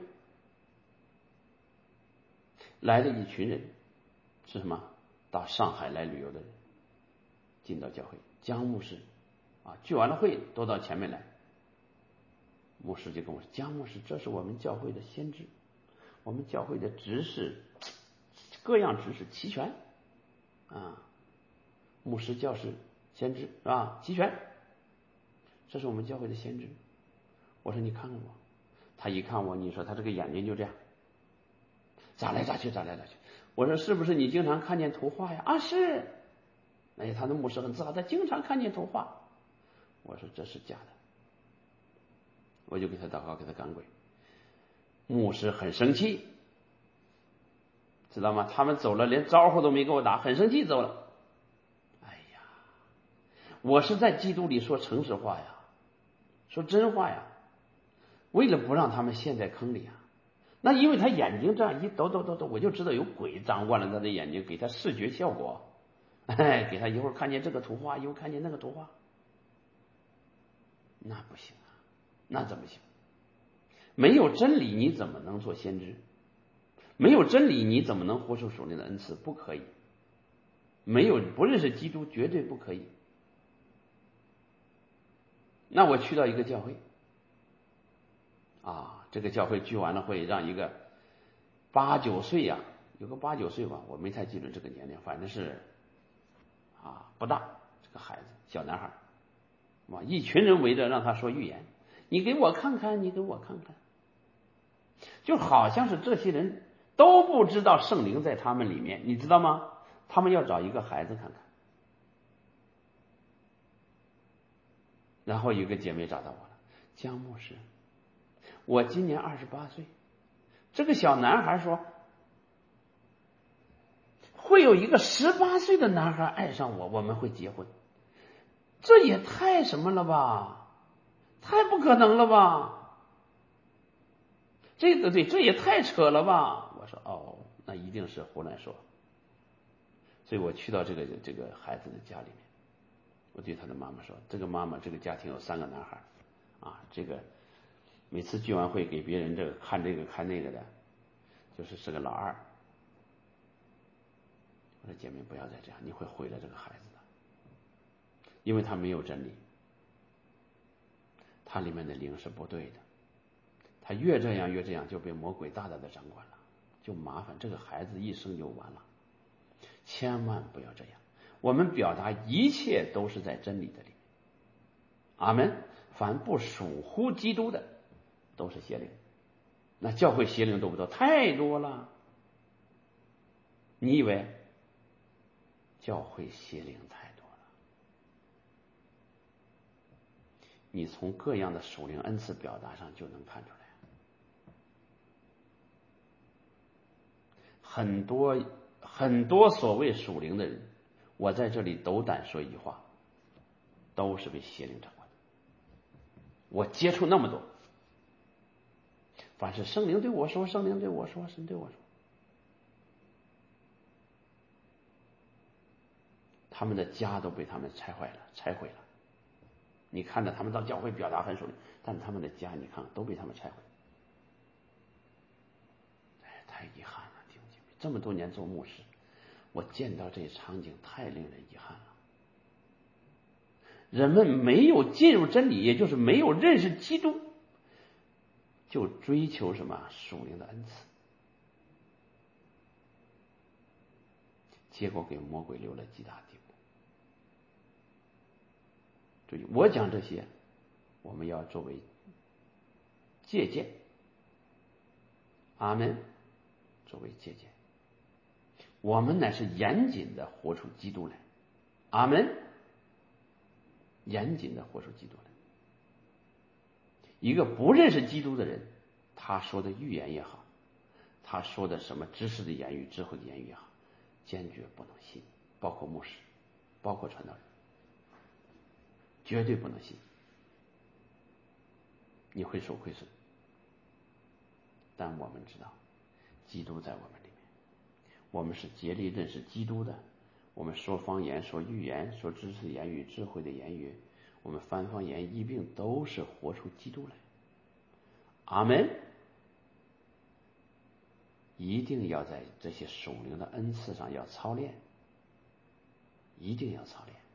来了一群人，是什么？到上海来旅游的人，进到教会。江牧师啊，聚完了会都到前面来。牧师就跟我说：“江牧师，这是我们教会的先知，我们教会的执事，各样执事齐全啊，牧师、教师、先知是吧？齐全。这是我们教会的先知。”我说：“你看看我。”他一看我，你说他这个眼睛就这样，眨来眨去，眨来眨去。我说：“是不是你经常看见图画呀？”啊，是。哎，他的牧师很自豪，他经常看见图画。我说：“这是假的。”我就给他祷告，给他赶鬼。牧师很生气，知道吗？他们走了，连招呼都没给我打，很生气走了。哎呀，我是在基督里说诚实话呀，说真话呀，为了不让他们陷在坑里啊。那因为他眼睛这样一抖抖抖抖，我就知道有鬼掌管了他的眼睛，给他视觉效果。哎，给他一会儿看见这个图画，一会儿看见那个图画，那不行啊，那怎么行？没有真理你怎么能做先知？没有真理你怎么能活出属灵的恩赐？不可以。没有不认识基督绝对不可以。那我去到一个教会啊，这个教会聚完了会，让一个八九岁呀、啊、 有个八九岁吧，我没太记准这个年龄，反正是啊不大，这个孩子小男孩，哇，一群人围着让他说预言，你给我看看，你给我看看，就好像是这些人都不知道圣灵在他们里面，你知道吗？他们要找一个孩子看看。然后有个姐妹找到我了，江牧师，我今年二十八岁，这个小男孩说会有一个十八岁的男孩爱上我，我们会结婚，这也太什么了吧，太不可能了吧，这个对，这也太扯了吧。我说哦，那一定是胡乱说。所以我去到这个这个孩子的家里面，我对他的妈妈说，这个妈妈这个家庭有三个男孩啊，这个每次聚完会给别人这个看这个看那个的，就是是个老二。我说姐妹不要再这样，你会毁了这个孩子的，因为他没有真理，他里面的灵是不对的，他越这样越这样就被魔鬼大大的掌管了，就麻烦，这个孩子一生就完了。千万不要这样，我们表达一切都是在真理的里面。阿门。凡不属乎基督的都是邪灵，那教会邪灵多不多？太多了。你以为教会邪灵太多了？你从各样的属灵恩赐表达上就能看出来，很多很多所谓属灵的人，我在这里斗胆说一句话，都是被邪灵掌管的。我接触那么多，凡是圣灵对我说，圣灵对我说，神对我说，他们的家都被他们拆坏了，拆毁了。你看着他们到教会表达很属灵，但他们的家你看都被他们拆毁。哎，太遗憾了，弟兄姐妹，这么多年做牧师，我见到这场景太令人遗憾了。人们没有进入真理，也就是没有认识基督，就追求什么属灵的恩赐，结果给魔鬼留了极大地步。注意，我讲这些，我们要作为借鉴，阿门，作为借鉴，我们乃是严谨的活出基督来，阿门，严谨的活出基督来。一个不认识基督的人，他说的预言也好，他说的什么知识的言语、智慧的言语也好，坚决不能信，包括牧师，包括传道人，绝对不能信，你会受亏损。但我们知道基督在我们里面，我们是竭力认识基督的，我们说方言、说预言、说知识言语、智慧的言语，我们翻方言、医病，都是活出基督来。阿门。一定要在这些属灵的恩赐上要操练，一定要操练。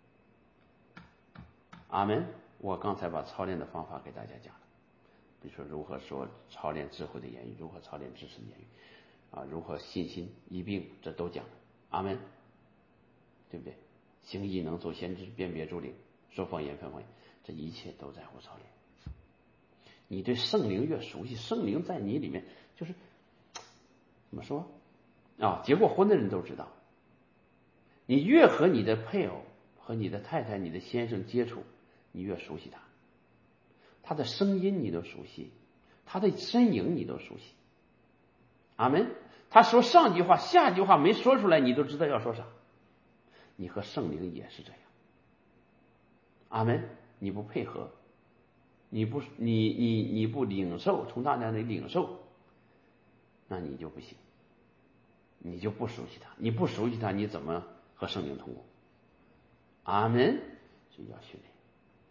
阿门。我刚才把操练的方法给大家讲了，比如说如何说操练智慧的言语，如何操练知识的言语啊，如何信心医病，这都讲了。阿门，对不对？行异能，做先知，辨别诸灵，说方言分方言，这一切都在乎操练。你对圣灵越熟悉，圣灵在你里面，就是怎么说啊？结过婚的人都知道，你越和你的配偶和你的太太、你的先生接触，你越熟悉他，他的声音你都熟悉，他的身影你都熟悉。阿门。他说上句话下句话没说出来，你都知道要说啥。你和圣灵也是这样。阿门。你不配合，你不你你你不领受，从他那里领受，那你就不行，你就不熟悉他，你不熟悉他，你怎么和圣灵同工？阿门。所以要训练，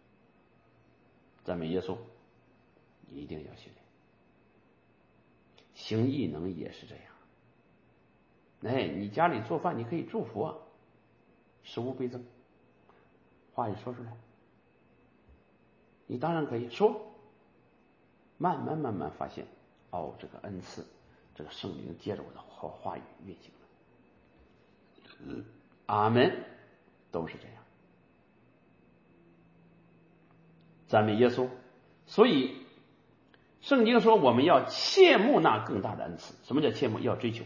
赞美耶稣，一定要训练。行异能也是这样。哎，你家里做饭，你可以祝福啊，食物倍增，话语说出来，你当然可以说。慢慢慢慢发现，哦，这个恩赐这个圣灵接着我的话话语运行了。嗯，阿门，都是这样。赞美耶稣。所以圣经说我们要切慕那更大的恩赐。什么叫切慕？要追求。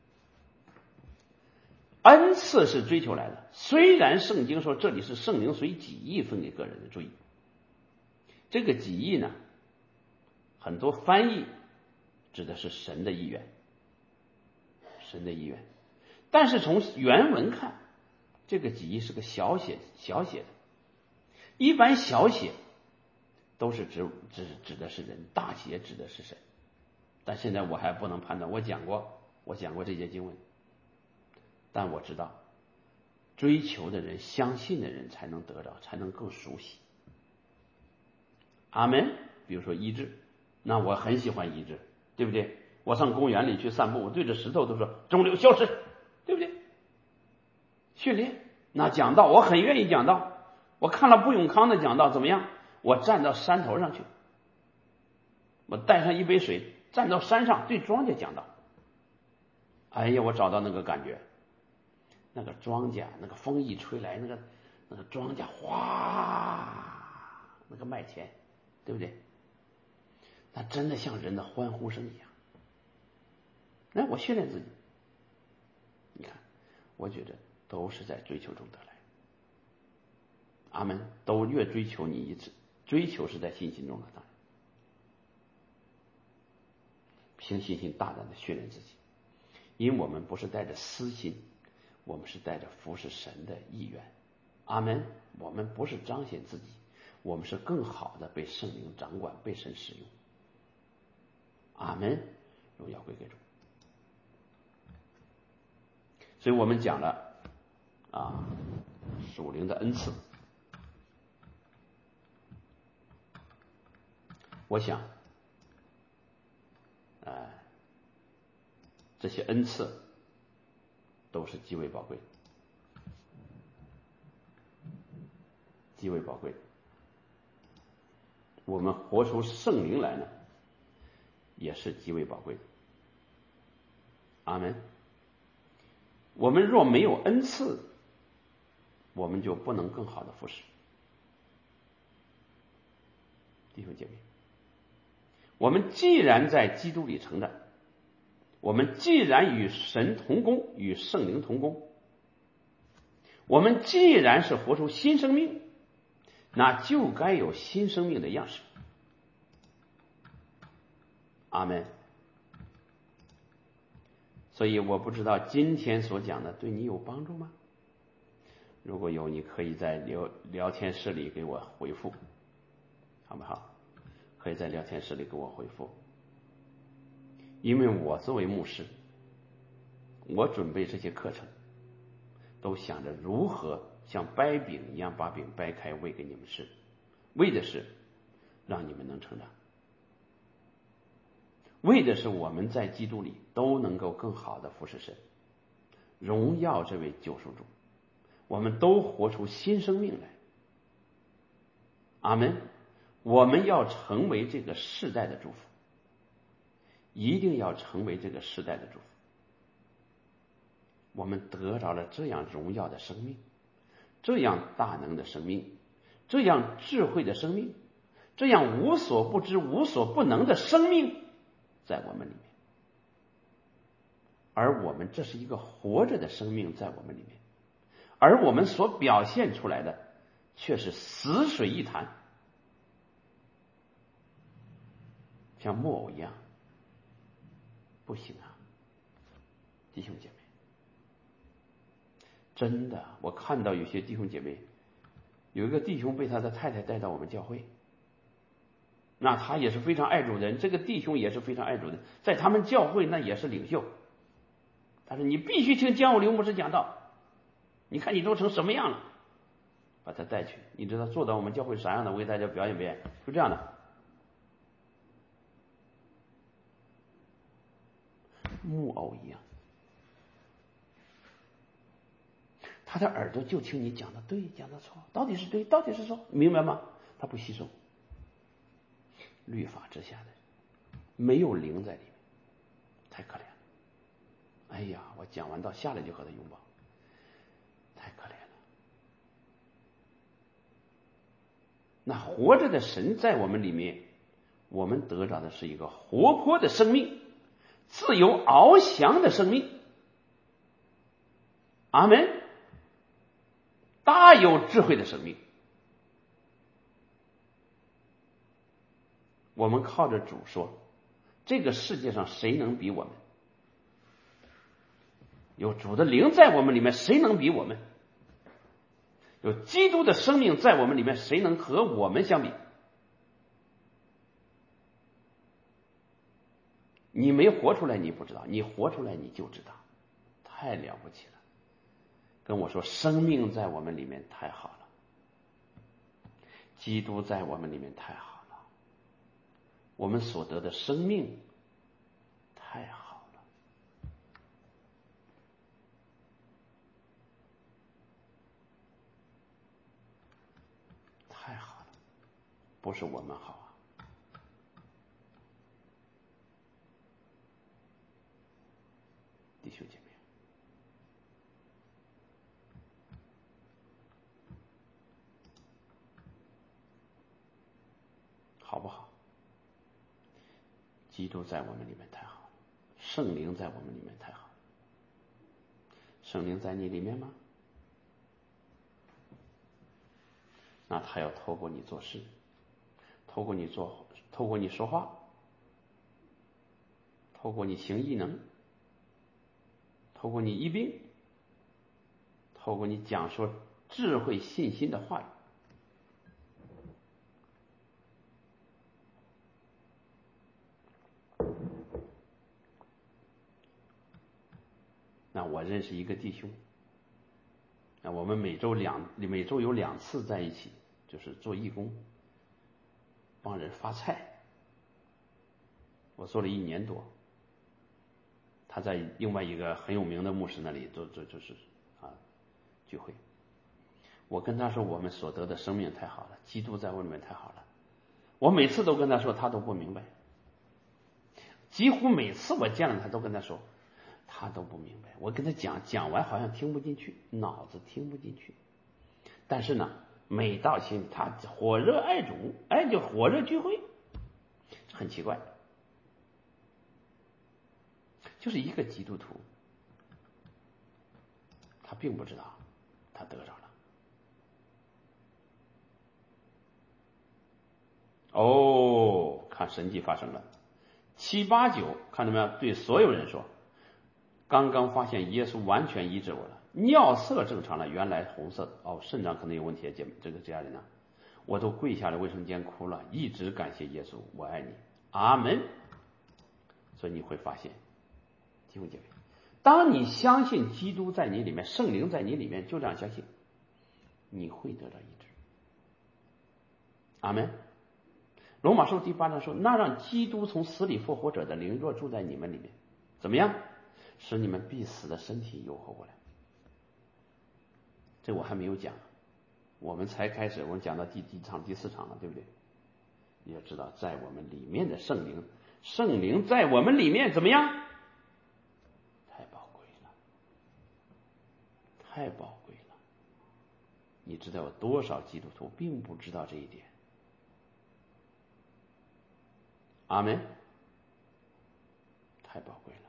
恩赐是追求来的，虽然圣经说这里是圣灵随己意分给个人的，注意这个己意呢，很多翻译指的是神的意愿，神的意愿。但是从原文看，这个己意是个小写小写的，一般小写都是指指指的是人，大写指的是神。但现在我还不能判断，我讲过我讲过这些经文，但我知道追求的人，相信的人才能得着，才能更熟悉。阿门。比如说医治，那我很喜欢医治，对不对？我上公园里去散步，我对着石头都说肿瘤消失，对不对？训练，那讲道我很愿意讲道，我看了布永康的讲道怎么样？我站到山头上去，我带上一杯水，站到山上对庄稼讲道。哎呀，我找到那个感觉，那个庄稼，那个风一吹来，那个那个庄稼哗，那个麦田，对不对？那真的像人的欢呼声一样。那我训练自己，你看，我觉得都是在追求中得来。阿门。都越追求你一次，追求是在信心中的，当然凭信心大胆的训练自己，因为我们不是带着私心，我们是带着服侍神的意愿。阿门。我们不是彰显自己，我们是更好的被圣灵掌管，被神使用。阿门。荣耀归给主。所以我们讲了啊，属灵的恩赐。我想呃这些恩赐都是极为宝贵，极为宝贵。我们活出圣灵来呢，也是极为宝贵的。阿门。我们若没有恩赐，我们就不能更好的服侍。弟兄姐妹，我们既然在基督里成长，我们既然与神同工，与圣灵同工，我们既然是活出新生命，那就该有新生命的样式。阿们。所以我不知道今天所讲的对你有帮助吗？如果有，你可以在聊聊天室里给我回复，好不好？可以在聊天室里给我回复。因为我作为牧师，我准备这些课程都想着如何像掰饼一样把饼掰开喂给你们吃，为的是让你们能成长，为的是我们在基督里都能够更好的服侍神，荣耀这位救赎主，我们都活出新生命来。阿们。我们要成为这个世代的祝福，一定要成为这个世代的祝福。我们得着了这样荣耀的生命，这样大能的生命，这样智慧的生命，这样无所不知无所不能的生命在我们里面。而我们这是一个活着的生命在我们里面，而我们所表现出来的却是死水一潭，像木偶一样，不行啊，弟兄姐妹。真的，我看到有些弟兄姐妹，有一个弟兄被他的太太带到我们教会，那他也是非常爱主的人，这个弟兄也是非常爱主的，在他们教会那也是领袖。他说你必须听江武刘牧师讲道，你看你都成什么样了，把他带去。你知道坐到我们教会啥样的，我给大家表演表演，就这样的，木偶一样，他的耳朵就听你讲的对，讲的错，到底是对，到底是错，明白吗？他不吸收。律法之下的没有灵在里面， 太可怜了。哎呀，我讲完到下来就和他拥抱，太可怜了。那活着的神在我们里面，我们得到的是一个活泼的生命，自由翱翔的生命。阿们。大有智慧的生命。我们靠着主说，这个世界上谁能比我们？有主的灵在我们里面，谁能比我们？有基督的生命在我们里面，谁能和我们相比？你没活出来你不知道，你活出来你就知道，太了不起了。跟我说，生命在我们里面太好了，基督在我们里面太好了，我们所得的生命太好了。太好了，不是我们好啊。弟兄姐妹，好不好？基督在我们里面太好了，圣灵在我们里面太好了。圣灵在你里面吗？那他要透过你做事，透过你做，透过你说话，透过你行异能，透过你医病，透过你讲说智慧信心的话语。那我认识一个弟兄，那我们每周两每周有两次在一起，就是做义工，帮人发菜。我做了一年多，他在另外一个很有名的牧师那里做做就是啊聚会。我跟他说，我们所得的生命太好了，基督在我里面太好了。我每次都跟他说，他都不明白。几乎每次我见了他都跟他说，他都不明白。我跟他讲，讲完好像听不进去，脑子听不进去。但是呢，每到星期他火热爱主，哎，就火热聚会，这很奇怪。就是一个基督徒，他并不知道他得着了。哦，看神迹发生了。七八九，看到没有？对所有人说，刚刚发现耶稣完全医治我了，尿色正常了，原来红色的，哦，肾脏可能有问题，这个家人呢，我都跪下来卫生间哭了，一直感谢耶稣，我爱你，阿门。所以你会发现，弟兄姐妹，当你相信基督在你里面，圣灵在你里面，就这样相信，你会得到医治，阿门。罗马书第八章说，那让基督从死里复活者的灵若住在你们里面，怎么样？使你们必死的身体又活过来。这我还没有讲，我们才开始，我们讲到第几场第四场了，对不对？你要知道，在我们里面的圣灵，圣灵在我们里面怎么样？太宝贵了，太宝贵了。你知道有多少基督徒并不知道这一点？阿们。太宝贵了，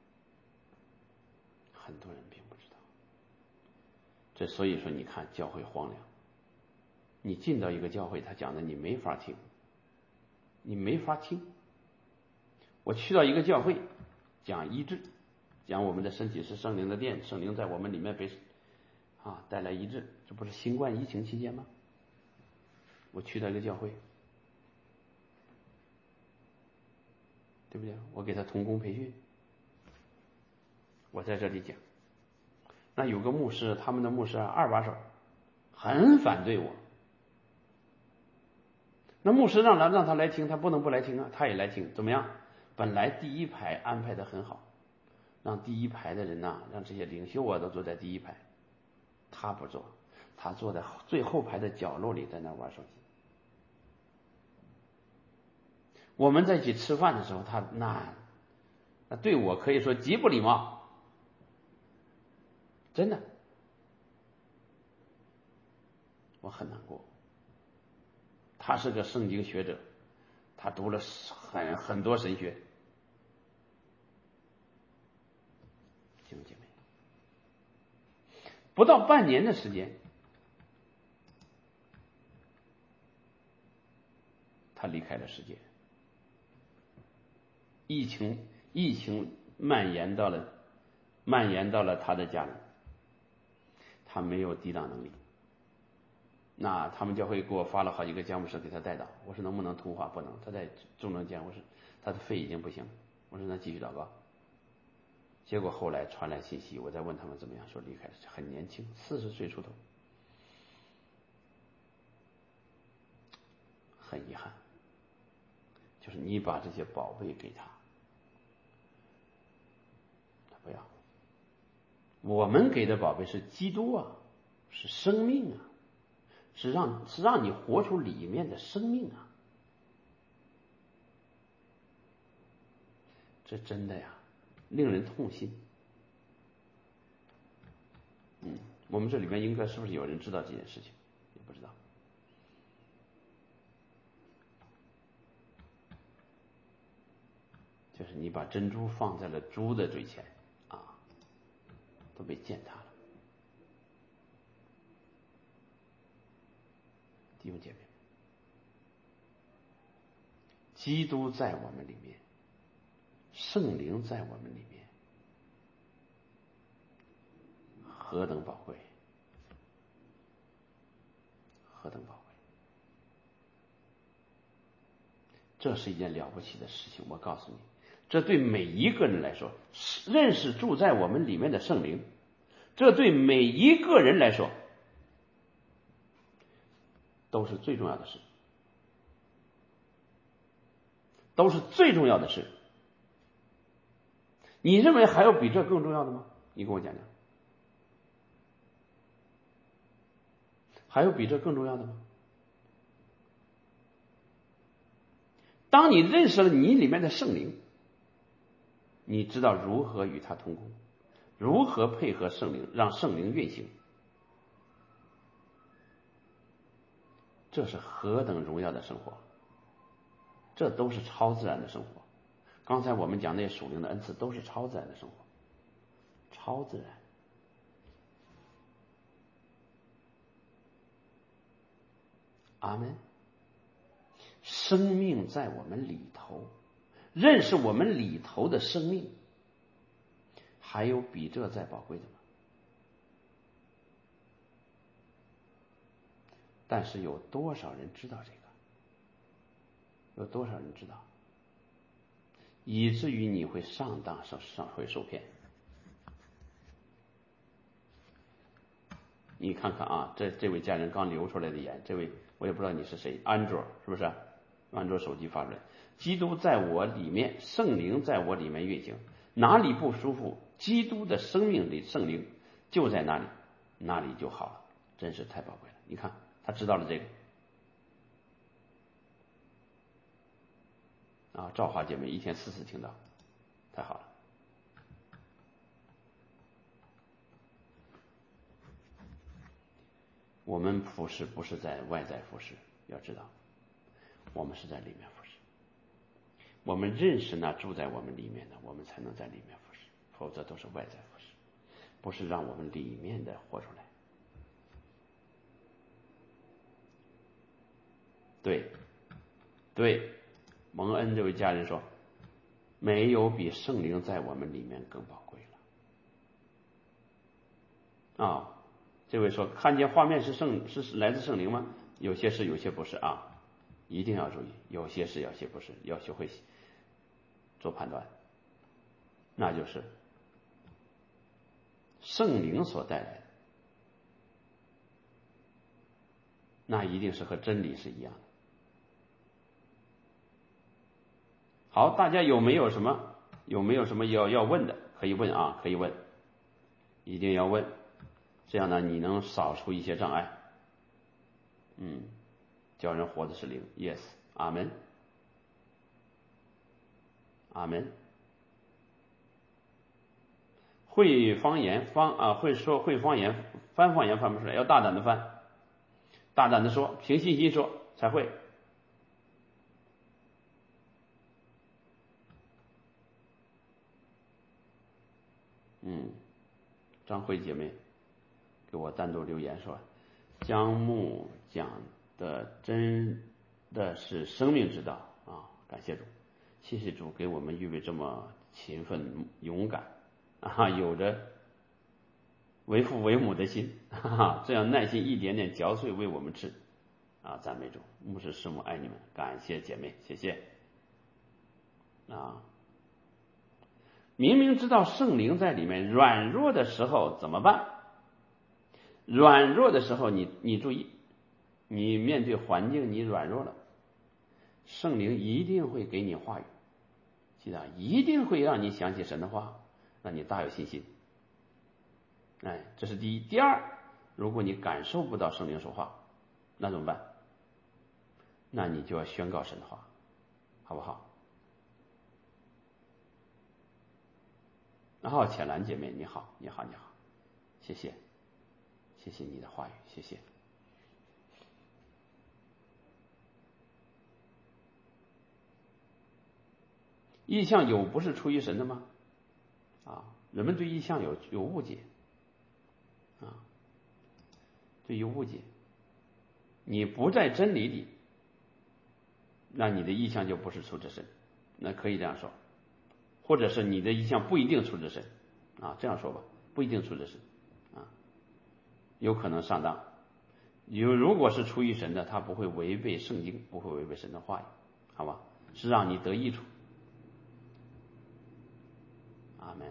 很多人并不知道。这所以说，你看教会荒凉，你进到一个教会，他讲的你没法听，你没法听。我去到一个教会，讲医治，讲我们的身体是圣灵的殿，圣灵在我们里面被啊带来医治，这不是新冠疫情期间吗？我去到一个教会，对不对？我给他同工培训，我在这里讲，那有个牧师，他们的牧师二把手，很反对我。那牧师让他让他来听，他不能不来听啊，他也来听，怎么样？本来第一排安排的很好，让第一排的人呐、啊，让这些领袖啊都坐在第一排，他不坐，他坐在最后排的角落里，在那玩手机。我们在一起吃饭的时候，他那那对我可以说极不礼貌，真的，我很难过。他是个圣经学者，他读了很很多神学，弟兄姐妹，不到半年的时间，他离开了世界。疫情疫情蔓延到了蔓延到了他的家人，他没有抵挡能力。那他们教会给我发了好几个姜牧师给他带祷，我说能不能通话？不能，他在重症监护室，他的肺已经不行。我说那继续祷告。结果后来传来信息，我再问他们怎么样，说离开了，很年轻，四十岁出头，很遗憾，就是你把这些宝贝给他，他不要。我们给的宝贝是基督啊，是生命啊，是让是让你活出里面的生命啊，这真的呀，令人痛心。嗯，我们这里面应该是不是有人知道这件事情？也不知道。就是你把珍珠放在了猪的嘴前啊，都被践踏了。弟兄姐妹，基督在我们里面，圣灵在我们里面，何等宝贵，何等宝贵！这是一件了不起的事情。我告诉你，这对每一个人来说，认识住在我们里面的圣灵，这对每一个人来说都是最重要的事，都是最重要的事。你认为还有比这更重要的吗？你跟我讲讲，还有比这更重要的吗？当你认识了你里面的圣灵，你知道如何与他同工，如何配合圣灵，让圣灵运行，这是何等荣耀的生活，这都是超自然的生活。刚才我们讲那些属灵的恩赐都是超自然的生活，超自然。阿门。生命在我们里头，认识我们里头的生命，还有比这再宝贵的吗？但是有多少人知道这个？有多少人知道？以至于你会上当上上会受骗。你看看啊，这这位家人刚流出来的言，这位我也不知道你是谁，安卓是不是？安卓手机发出来，基督在我里面，圣灵在我里面运行，哪里不舒服，基督的生命里圣灵就在那里，那里就好了，真是太宝贵了。你看他知道了这个啊，赵华姐妹一天四次听到，太好了。我们服侍不是在外在服侍，要知道我们是在里面服侍，我们认识那住在我们里面的，我们才能在里面服侍，否则都是外在服侍，不是让我们里面的活出来。对对，蒙恩这位家人说，没有比圣灵在我们里面更宝贵了啊。这位说看见画面是圣是来自圣灵吗？有些是，有些不是啊，一定要注意，有些是，有些不是，要学会做判断。那就是圣灵所带来的，那一定是和真理是一样的。好，大家有没有什么有没有什么要要问的？可以问啊，可以问，一定要问，这样呢，你能扫除一些障碍。嗯，叫人活的是灵 ，yes， 阿门，阿门。 会方言方啊会说会方言翻方言翻不出来，要大胆的翻，大胆的说，凭信心说才会。嗯，张慧姐妹给我单独留言说，姜牧讲的真的是生命之道啊！感谢主，谢谢主给我们预备这么勤奋勇敢啊，有着为父为母的心，哈哈，这样耐心一点点嚼碎喂我们吃啊！赞美主，牧师师母爱你们，感谢姐妹，谢谢啊！明明知道圣灵在里面，软弱的时候怎么办？软弱的时候你，你你注意，你面对环境你软弱了，圣灵一定会给你话语，记得一定会让你想起神的话，让你大有信心。哎，这是第一。第二，如果你感受不到圣灵说话，那怎么办？那你就要宣告神的话，好不好？然后浅蓝姐妹你好，你好，你好，谢谢，谢谢你的话语，谢谢。异象有不是出于神的吗？啊，人们对异象有有误解啊，对有误解。你不在真理里，那你的异象就不是出自神，那可以这样说。或者是你的异象不一定出自神啊，这样说吧，不一定出自神啊，有可能上当。有如果是出于神的，他不会违背圣经，不会违背神的话语，好吧？是让你得益处。阿门。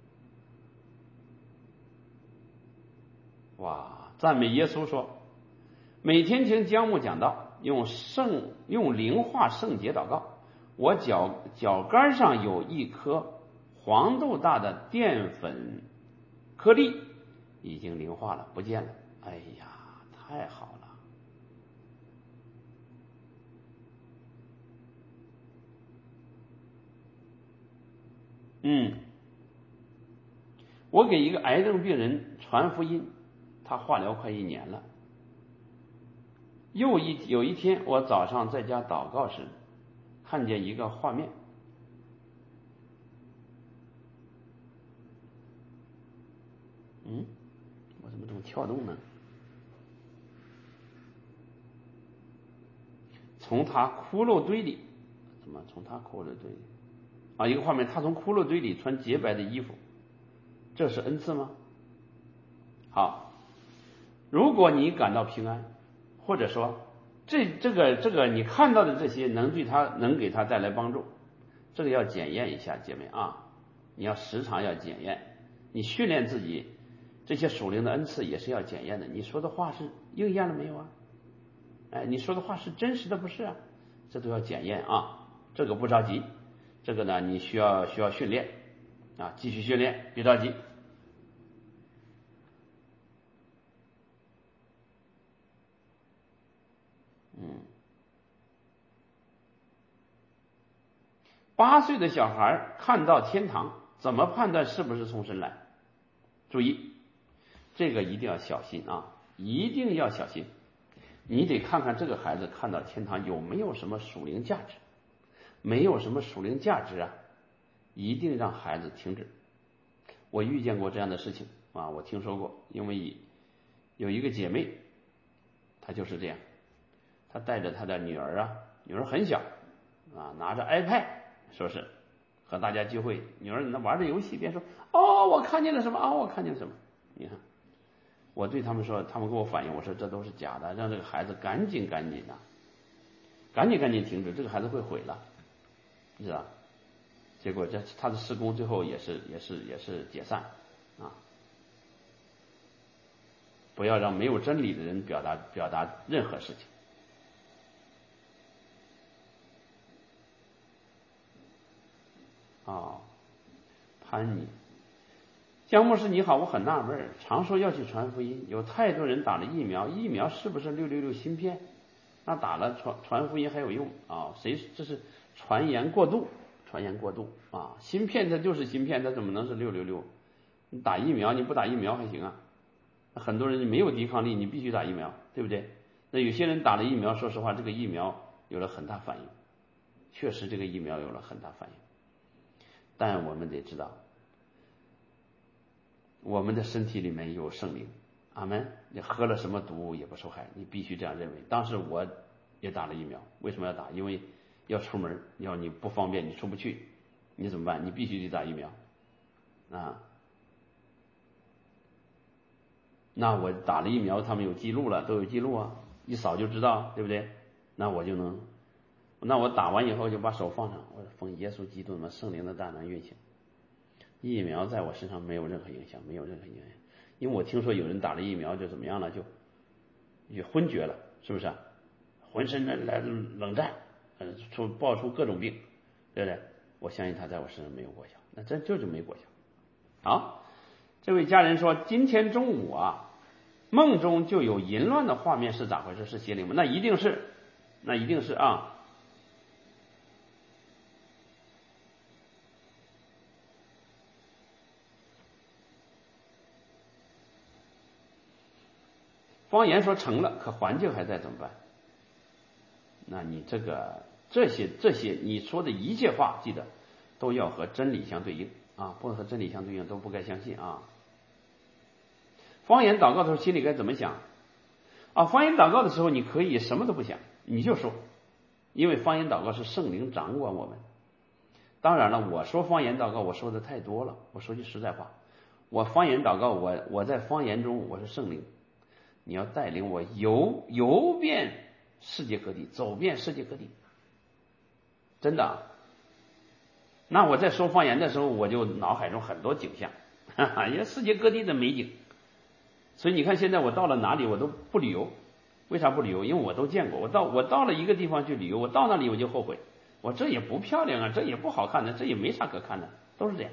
哇，赞美耶稣说，每天听姜牧讲道，用圣用灵化圣洁祷告。我脚脚杆上有一颗黄豆大的淀粉颗粒，已经灵化了，不见了。哎呀，太好了！嗯，我给一个癌症病人传福音，他化疗快一年了。又一有一天，我早上在家祷告时，看见一个画面。嗯，我怎么总跳动呢？从他骷髅堆里，怎么从他骷髅堆里啊？一个画面，他从骷髅堆里穿洁白的衣服，这是恩赐吗？好，如果你感到平安，或者说这这个这个你看到的这些能对他能给他带来帮助，这个要检验一下，姐妹啊，你要时常要检验，你训练自己，这些属灵的恩赐也是要检验的。你说的话是应验了没有啊？哎，你说的话是真实的不是啊？这都要检验啊，这个不着急，这个呢你需要需要训练啊，继续训练，别着急。嗯，八岁的小孩看到天堂，怎么判断是不是从神来？注意，这个一定要小心啊，一定要小心。你得看看这个孩子看到天堂有没有什么属灵价值，没有什么属灵价值啊，一定让孩子停止。我遇见过这样的事情啊，我听说过，因为有一个姐妹，她就是这样，她带着她的女儿啊，女儿很小啊，拿着 iPad 说是和大家聚会，女儿那玩着游戏边说，哦，我看见了什么，哦，我看见了什么，你看。我对他们说，他们给我反映，我说这都是假的，让这个孩子赶紧赶紧的，赶紧赶紧停止，这个孩子会毁了，你知道？结果这他的施工最后也是也是也是解散啊！不要让没有真理的人表达表达任何事情。哦，潘妮，姜牧师你好，我很纳闷，常说要去传福音，有太多人打了疫苗，疫苗是不是六六六芯片？那打了传传福音还有用啊？谁这是传言过度？传言过度啊！芯片它就是芯片，它怎么能是六六六你打疫苗你不打疫苗还行啊，很多人没有抵抗力，你必须打疫苗，对不对？那有些人打了疫苗，说实话，这个疫苗有了很大反应，确实这个疫苗有了很大反应。但我们得知道，我们的身体里面有圣灵，阿门。你喝了什么毒也不受害，你必须这样认为。当时我也打了疫苗，为什么要打？因为要出门，要你不方便，你出不去，你怎么办？你必须得打疫苗啊。那我打了疫苗，他们有记录了，都有记录啊，一扫就知道，对不对？那我就能，那我打完以后就把手放上，我奉耶稣基督的圣灵的大能运行。疫苗在我身上没有任何影响，没有任何影响，因为我听说有人打了疫苗就怎么样了，就就昏厥了，是不是？浑身的来冷战，呃，出爆出各种病，对不对？我相信他在我身上没有果效，那这就是没果效。好，这位家人说，今天中午啊，梦中就有淫乱的画面，是咋回事？是邪灵吗？那一定是，那一定是啊。方言说成了，可环境还在，怎么办？那你这个这些这些你说的一切话，记得都要和真理相对应啊，不和真理相对应都不该相信啊。方言祷告的时候心里该怎么想啊？方言祷告的时候你可以什么都不想，你就说，因为方言祷告是圣灵掌管我们。当然了，我说方言祷告我说的太多了，我说句实在话，我方言祷告我我在方言中我是圣灵，你要带领我游游遍世界各地，走遍世界各地，真的啊。那我在说方言的时候，我就脑海中很多景象，哈哈，因为世界各地的美景。所以你看，现在我到了哪里我都不旅游，为啥不旅游？因为我都见过。我到我到了一个地方去旅游，我到那里我就后悔，我这也不漂亮啊，这也不好看的，这也没啥可看的，都是这样。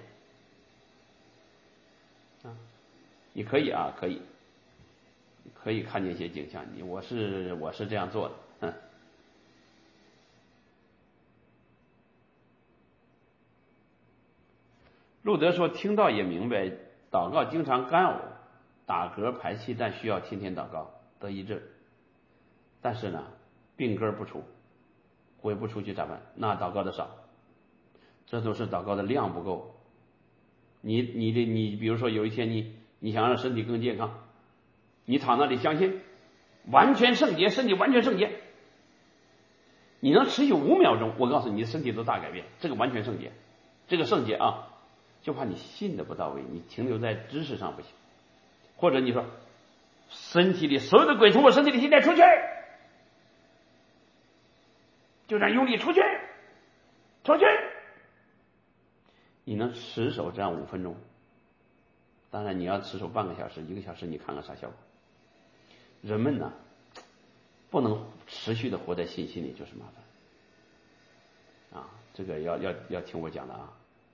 啊，你可以啊，可以，可以看见一些景象。你我是我是这样做的，嗯。路德说，听到也明白，祷告经常干呕、打嗝、排气，但需要天天祷告得医治。但是呢，病根不除，回不出去咋办？那祷告的少，这都是祷告的量不够。你你的你，比如说有一天你你想让身体更健康，你躺那里相信完全圣洁，身体完全圣洁，你能持续五秒钟，我告诉你，你的身体都大改变。这个完全圣洁，这个圣洁啊。就怕你信的不到位，你停留在知识上不行，或者你说身体里所有的鬼从我身体里现在出去，就让用力出去，出去。你能持守这样五分钟，当然你要持守半个小时、一个小时，你看看啥效果？人们呢，不能持续的活在信心里就是麻烦啊！这个要要要听我讲的啊。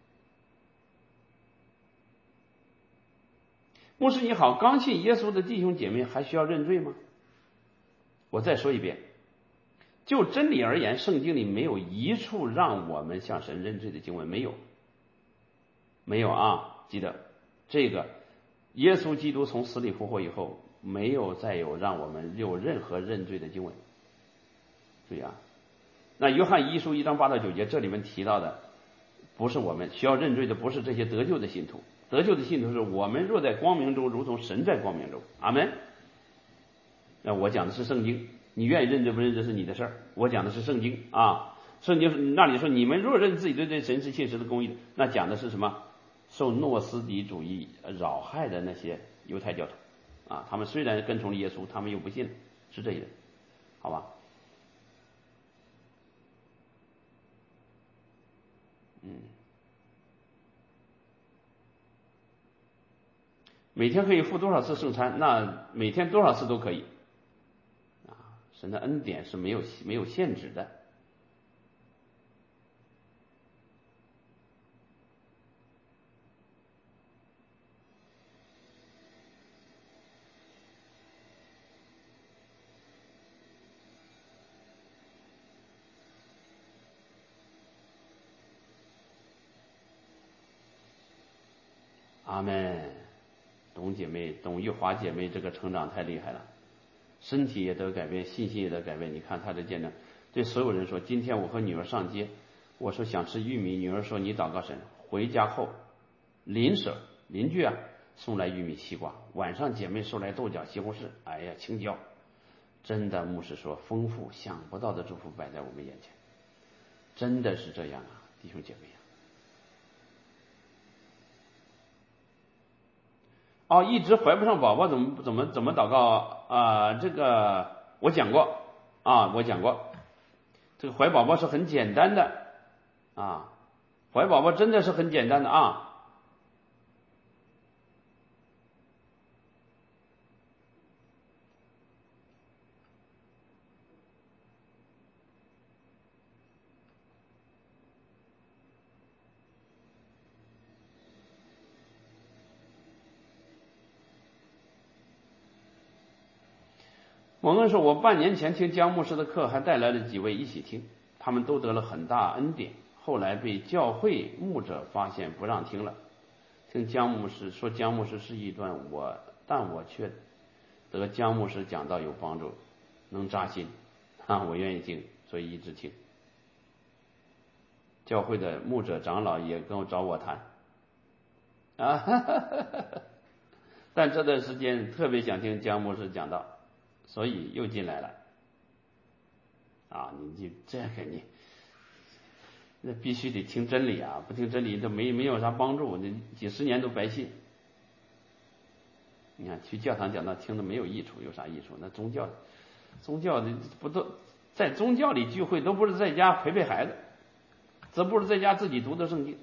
牧师你好，刚信耶稣的弟兄姐妹还需要认罪吗？我再说一遍，就真理而言，圣经里没有一处让我们向神认罪的经文，没有，没有啊！记得这个，耶稣基督从死里复活以后，没有再有让我们有任何认罪的经文。注意啊，那约翰一书一章八到九节，这里面提到的不是我们需要认罪的，不是这些得救的信徒。得救的信徒是我们若在光明中，如同神在光明中。阿门。那我讲的是圣经，你愿意认罪不认罪是你的事儿，我讲的是圣经啊。圣经那里说，你们若认自己对这神是信实的公义的，那讲的是什么？受诺斯底主义扰害的那些犹太教徒啊，他们虽然跟从了耶稣，他们又不信，是这一类，好吧？嗯。每天可以付多少次圣餐？那每天多少次都可以啊！神的恩典是没有没有限制的。 阿门。董姐妹，董玉华姐妹这个成长太厉害了，身体也得改变，信心也得改变。你看她的见证，对所有人说，今天我和女儿上街，我说想吃玉米，女儿说你祷告神。回家后邻舍邻居啊送来玉米西瓜，晚上姐妹送来豆角西红柿，哎呀青椒，真的牧师说丰富想不到的祝福摆在我们眼前，真的是这样啊，弟兄姐妹啊。哦，一直怀不上宝宝怎么怎么怎么祷告啊、呃？这个我讲过啊，我讲过，这个怀宝宝是很简单的啊，怀宝宝真的是很简单的啊。蒙恩说，我半年前听姜牧师的课，还带来了几位一起听，他们都得了很大恩典，后来被教会牧者发现不让听了。听姜牧师说，姜牧师是一段我，但我却得姜牧师讲道有帮助，能扎心啊，我愿意听，所以一直听。教会的牧者长老也跟我找我谈啊，哈哈哈哈，但这段时间特别想听姜牧师讲道，所以又进来了啊！你这个你那必须得听真理啊，不听真理都没没有啥帮助，你几十年都白信。你看去教堂讲道听的没有益处，有啥益处？那宗教宗教的不都在宗教里聚会，都不是在家陪陪孩子，则不是在家自己读的圣经。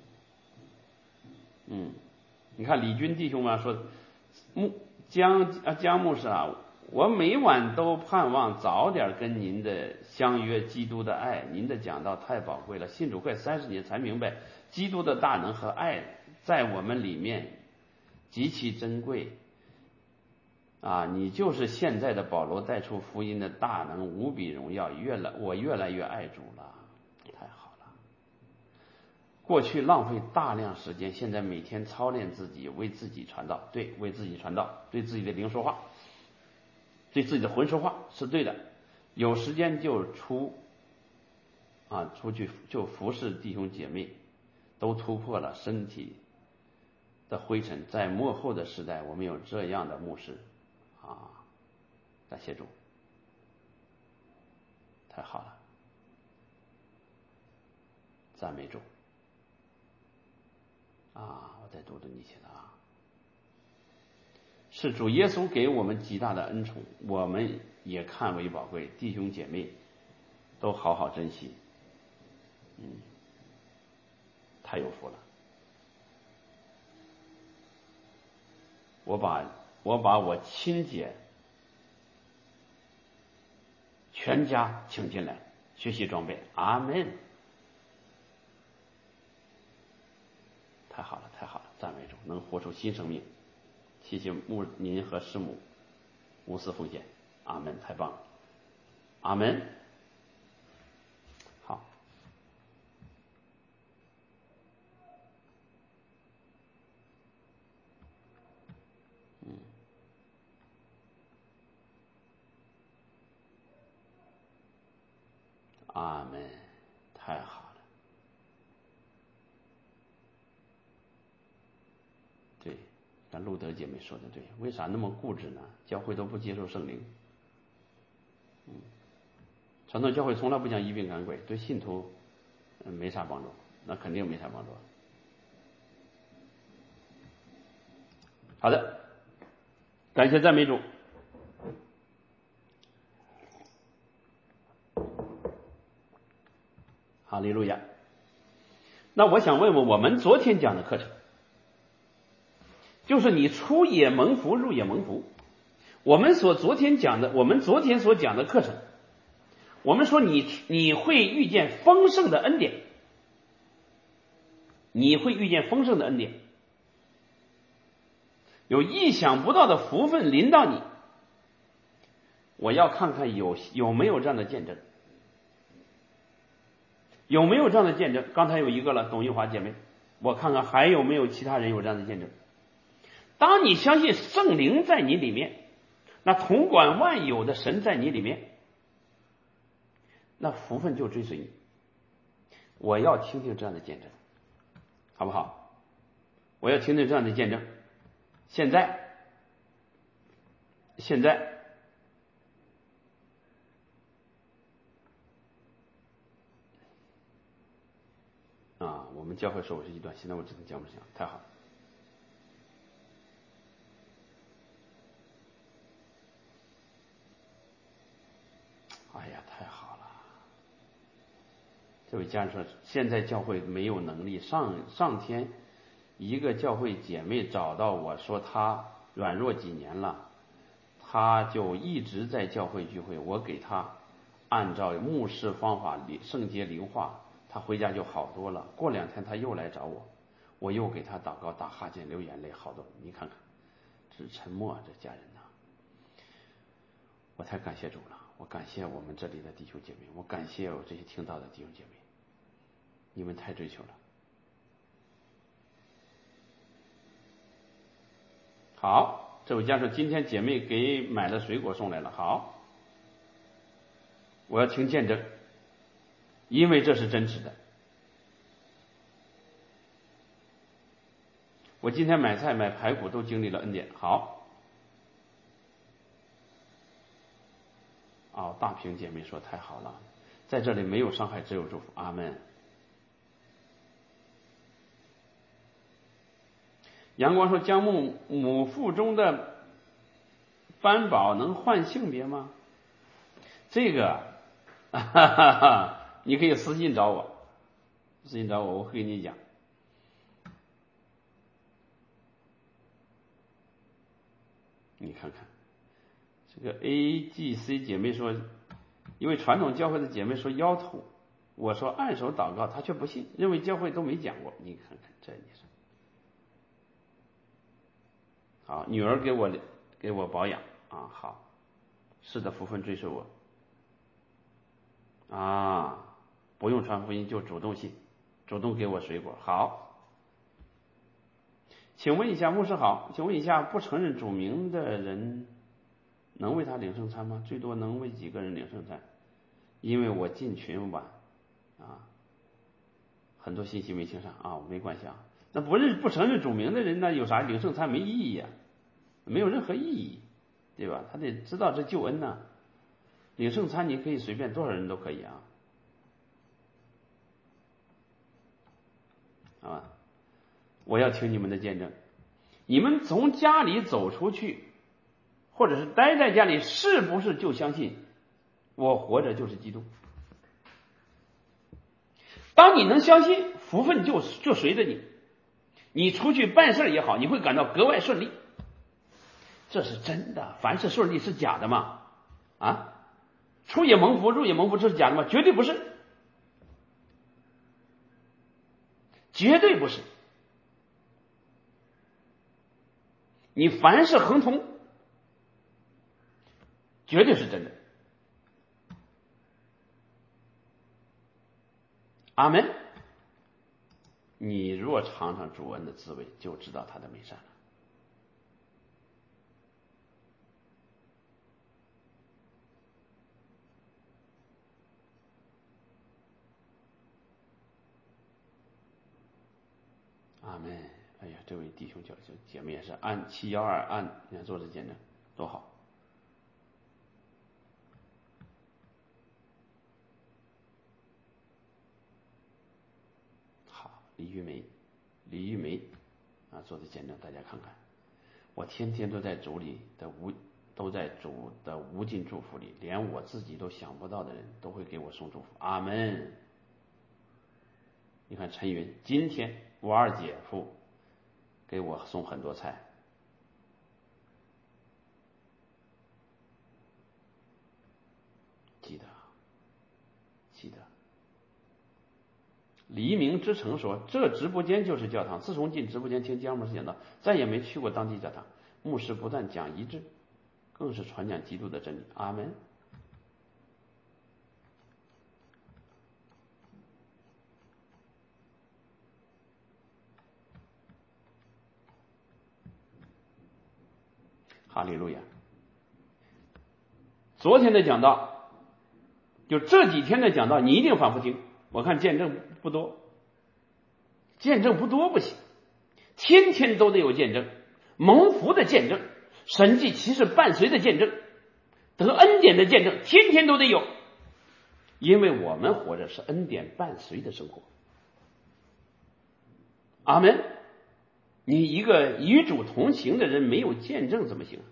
嗯，你看李军弟兄们说，牧江啊江牧师啊，我每晚都盼望早点跟您的相约，基督的爱，您的讲道太宝贵了，信主快三十年才明白基督的大能和爱在我们里面极其珍贵啊！你就是现在的保罗带出福音的大能，无比荣耀，越来我越来越爱主了，太好了。过去浪费大量时间，现在每天操练自己，为自己传道，对，为自己传道，对自己的灵说话，对自己的魂说话是对的。有时间就出啊出去就服侍弟兄姐妹，都突破了身体的灰尘。在末后的时代，我们有这样的牧师啊，感谢主，太好了，赞美主啊！我再读读你写的啊，是主耶稣给我们极大的恩宠，我们也看为宝贵，弟兄姐妹都好好珍惜。嗯，太有福了。我把我把我亲姐全家请进来学习装备，阿门。太好了，太好了，赞美主，能活出新生命。谢谢牧您和师母无私奉献，阿门，太棒了，阿门。好，嗯，阿门，太好了。对，咱路德姐妹说的对，为啥那么固执呢？教会都不接受圣灵。嗯，传统教会从来不讲医病赶鬼，对信徒嗯没啥帮助，那肯定没啥帮助。好的，感谢赞美主。哈利路亚。那我想问问我们昨天讲的课程，就是你出也蒙福，入也蒙福。我们所昨天讲的，我们昨天所讲的课程，我们说你你会遇见丰盛的恩典，你会遇见丰盛的恩典，有意想不到的福分临到你。我要看看有有没有这样的见证，有没有这样的见证？刚才有一个了，董玉华姐妹我看看还有没有其他人有这样的见证。当你相信圣灵在你里面，那统管万有的神在你里面，那福分就追随你。我要听听这样的见证，好不好？我要听听这样的见证。现在，现在。啊，我们教会说我是异端，现在我只能讲不讲，太好了。哎呀，太好了！这位家人说，现在教会没有能力，上上天一个教会姐妹找到我说她软弱几年了，她就一直在教会聚会，我给她按照牧师方法圣洁灵化，她回家就好多了。过两天她又来找我，我又给她祷告，打哈欠流眼泪，好多。你看看，只沉默这家人呐，我太感谢主了。我感谢我们这里的弟兄姐妹，我感谢我这些听到的弟兄姐妹，你们太追求了。好，这位家说今天姐妹给买了水果送来了，好，我要听见证，因为这是真实的。我今天买菜买排骨都经历了恩典，好。哦，大平姐妹说太好了，在这里没有伤害，只有祝福，阿门。阳光说，将母母腹中的斑宝能换性别吗？这个，哈哈哈，你可以私信找我，私信找我，我会跟你讲。你看看，这个 A G C 姐妹说，因为传统教会的姐妹说腰痛，我说按手祷告，她却不信，认为教会都没讲过。你看看这，你说。好，女儿给我给我保养啊，好，是的，福分追随我啊，不用传福音就主动信，主动给我水果。好，请问一下牧师好，请问一下，不承认主名的人能为他领圣餐吗？最多能为几个人领圣餐？因为我进群晚啊，很多信息没听上啊，没关系啊。那不认不承认主名的人呢，有啥领圣餐没意义啊？没有任何意义，对吧？他得知道这救恩呢、啊。领圣餐你可以随便多少人都可以啊，好吧？我要听你们的见证，你们从家里走出去，或者是待在家里，是不是就相信我活着就是基督？当你能相信，福分就就随着你，你出去办事也好，你会感到格外顺利。这是真的，凡事顺利是假的吗？啊，出也蒙福，入也蒙福，这是假的吗？绝对不是，绝对不是。你凡事亨通，绝对是真的。阿门。你若尝尝主恩的滋味，就知道他的美善了。阿门。哎呀，这位弟兄姐妹也是按七幺二按你看做的见证多好。好，李玉梅，李玉梅啊做的见证，大家看看。我天天都在主里的无都在主的无尽祝福里，连我自己都想不到的人都会给我送祝福。阿门。你看陈云，今天我二姐夫给我送很多菜，记得记得。黎明之城说，这直播间就是教堂，自从进直播间听姜牧师讲道，再也没去过当地教堂。牧师不但讲一致，更是传讲基督的真理。阿门。 哈利路亚。昨天的讲道，就这几天的讲道，你一定反复听。我看见证不多，见证不多不行，天天都得有见证，蒙福的见证，神迹奇事伴随的见证，得恩典的见证，天天都得有。因为我们活着是恩典伴随的生活。阿们。你一个与主同行的人没有见证怎么行？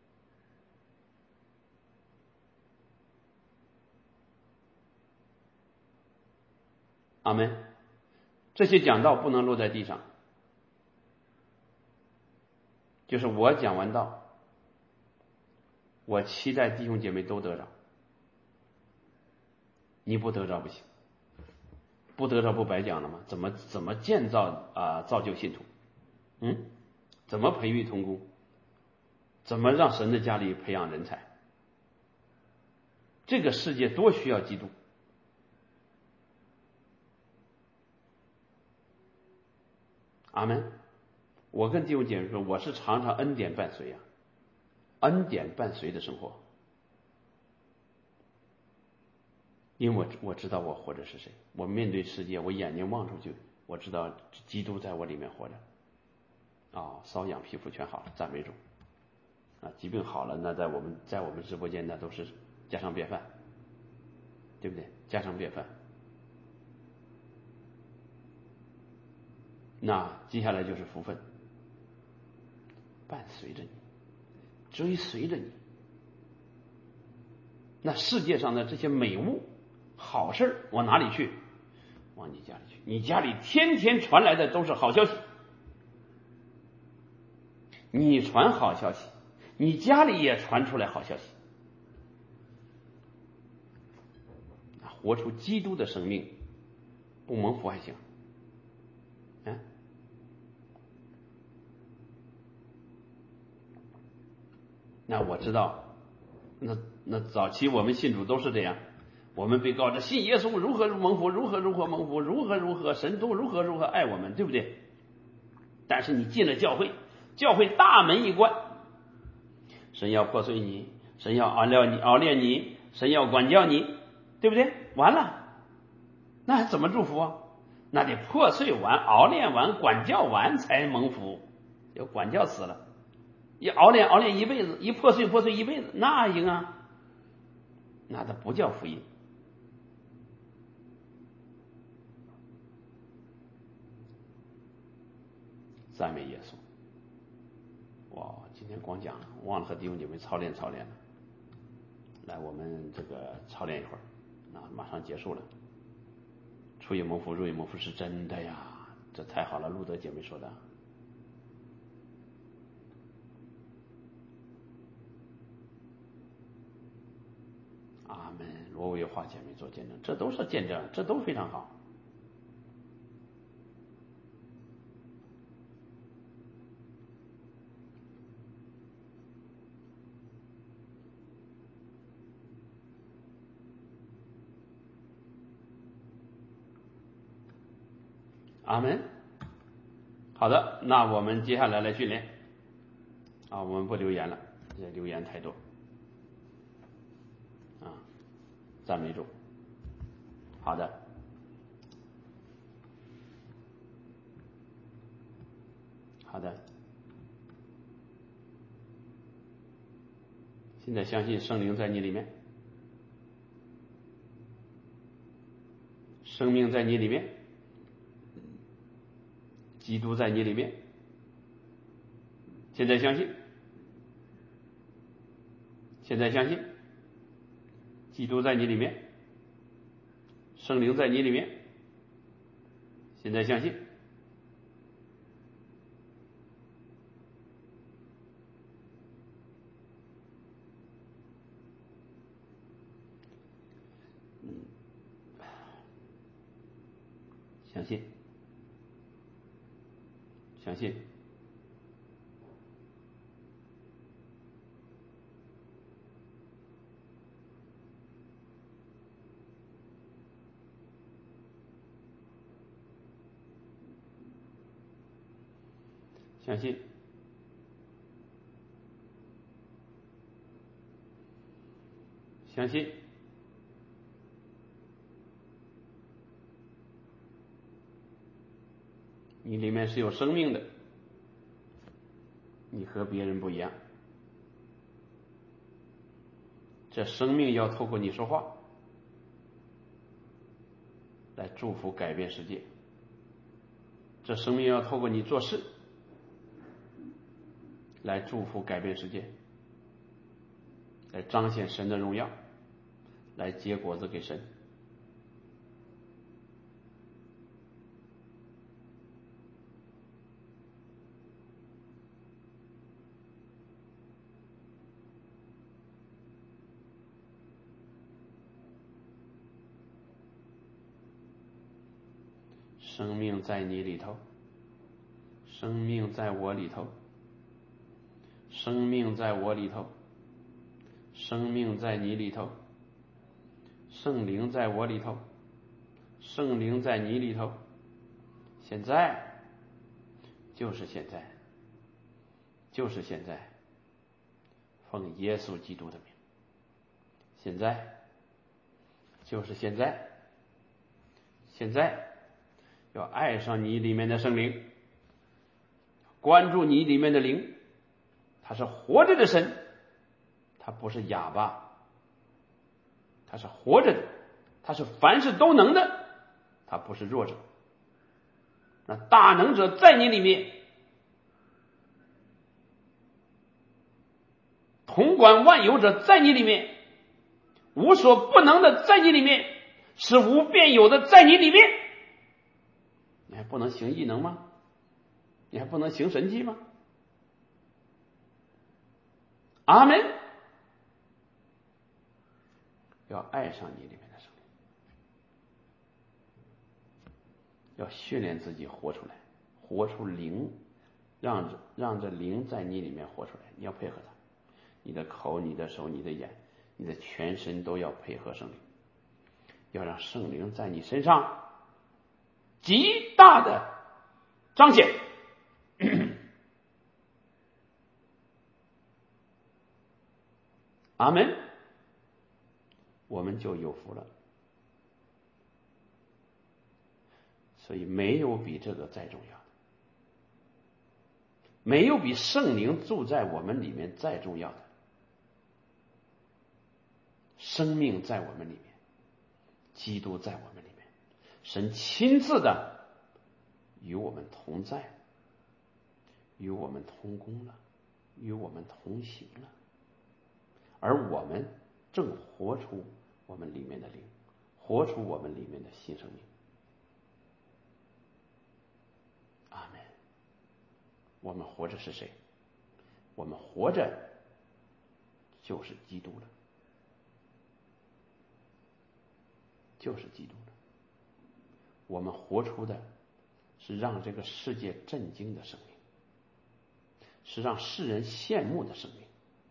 阿们。这些讲道不能落在地上，就是我讲完道，我期待弟兄姐妹都得着，你不得着不行，不得着不白讲了吗？怎么怎么建造啊、呃、造就信徒？嗯，怎么培育同工？怎么让神的家里培养人才？这个世界多需要基督。阿们。我跟弟兄姐妹说，我是常常恩典伴随啊，恩典伴随的生活。因为我我知道我活着是谁，我面对世界，我眼睛望出去，我知道基督在我里面活着。啊、哦，瘙痒皮肤全好了，赞美主。啊，疾病好了，那在我们在我们直播间那都是家常便饭，对不对？家常便饭。那接下来就是福分，伴随着你，追随着你。那世界上的这些美物、好事往哪里去？往你家里去。你家里天天传来的都是好消息，你传好消息，你家里也传出来好消息。活出基督的生命，不蒙福还行。嗯，那我知道，那那早期我们信主都是这样，我们被告着信耶稣如何蒙福，如何如何蒙福，如何如何神都如何如何爱我们，对不对？但是你进了教会，教会大门一关，神要破碎你，神要熬练你，熬练你，神要管教你，对不对？完了，那还怎么祝福啊？那得破碎完、熬练完、管教完才蒙福。要管教死了，一熬练熬练一辈子，一破碎破碎一辈子，那行啊？那它不叫福音。赞美耶稣！哇，今天光讲了，忘了和弟兄姐妹操练操练了。来，我们这个操练一会儿，那马上结束了。出于蒙福，入于蒙福是真的呀，这太好了。路德姐妹说的。阿门。罗维华姐妹做见证，这都是见证，这都非常好。阿门。好的，那我们接下来来训练啊，我们不留言了，这留言太多啊，赞美主。好的，好的。现在相信圣灵在你里面，生命在你里面，基督在你里面。现在相信，现在相信，基督在你里面，圣灵在你里面。现在相信，嗯，相信，相信。相信， 相信你里面是有生命的，你和别人不一样，这生命要透过你说话来祝福改变世界，这生命要透过你做事来祝福改变世界，来彰显神的荣耀，来结果子给神。生命在你里头，生命在我里头，生命在我里头，生命在你里头，圣灵在我里头，圣灵在你里头，现在就是现在，就是现在，奉耶稣基督的名，现在就是现在，现在要爱上你里面的圣灵，关注你里面的灵，他是活着的神，他不是哑巴，他是活着的，他是凡事都能的，他不是弱者。那大能者在你里面，统管万有者在你里面，无所不能的在你里面，使无变有的在你里面，你还不能行异能吗？你还不能行神迹吗？阿们。要爱上你里面的圣灵，要训练自己活出来，活出灵，让这让这灵在你里面活出来。你要配合它，你的口、你的手、你的眼、你的全身都要配合圣灵，要让圣灵在你身上极大的彰显。阿们，我们就有福了。所以没有比这个再重要的，没有比圣灵住在我们里面再重要的。生命在我们里面，基督在我们里面，神亲自的与我们同在，与我们同工了，与我们同行了，而我们正活出我们里面的灵，活出我们里面的新生命。阿们。我们活着是谁？我们活着就是基督了，就是基督了。我们活出的是让这个世界震惊的生命，是让世人羡慕的生命。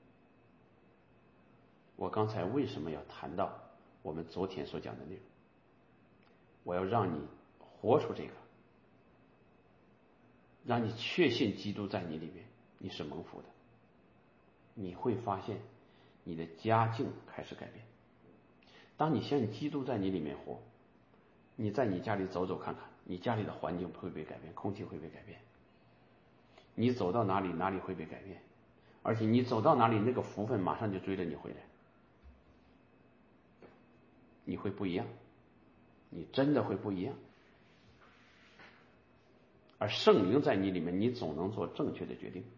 我刚才为什么要谈到我们昨天所讲的内容？我要让你活出这个，让你确信基督在你里面，你是蒙福的。你会发现你的家境开始改变。当你相信基督在你里面活，你在你家里走走看看，你家里的环境会被改变，空气会被改变，你走到哪里哪里会被改变，而且你走到哪里那个福分马上就追着你回来，你会不一样，你真的会不一样。而圣灵在你里面，你总能做正确的决定。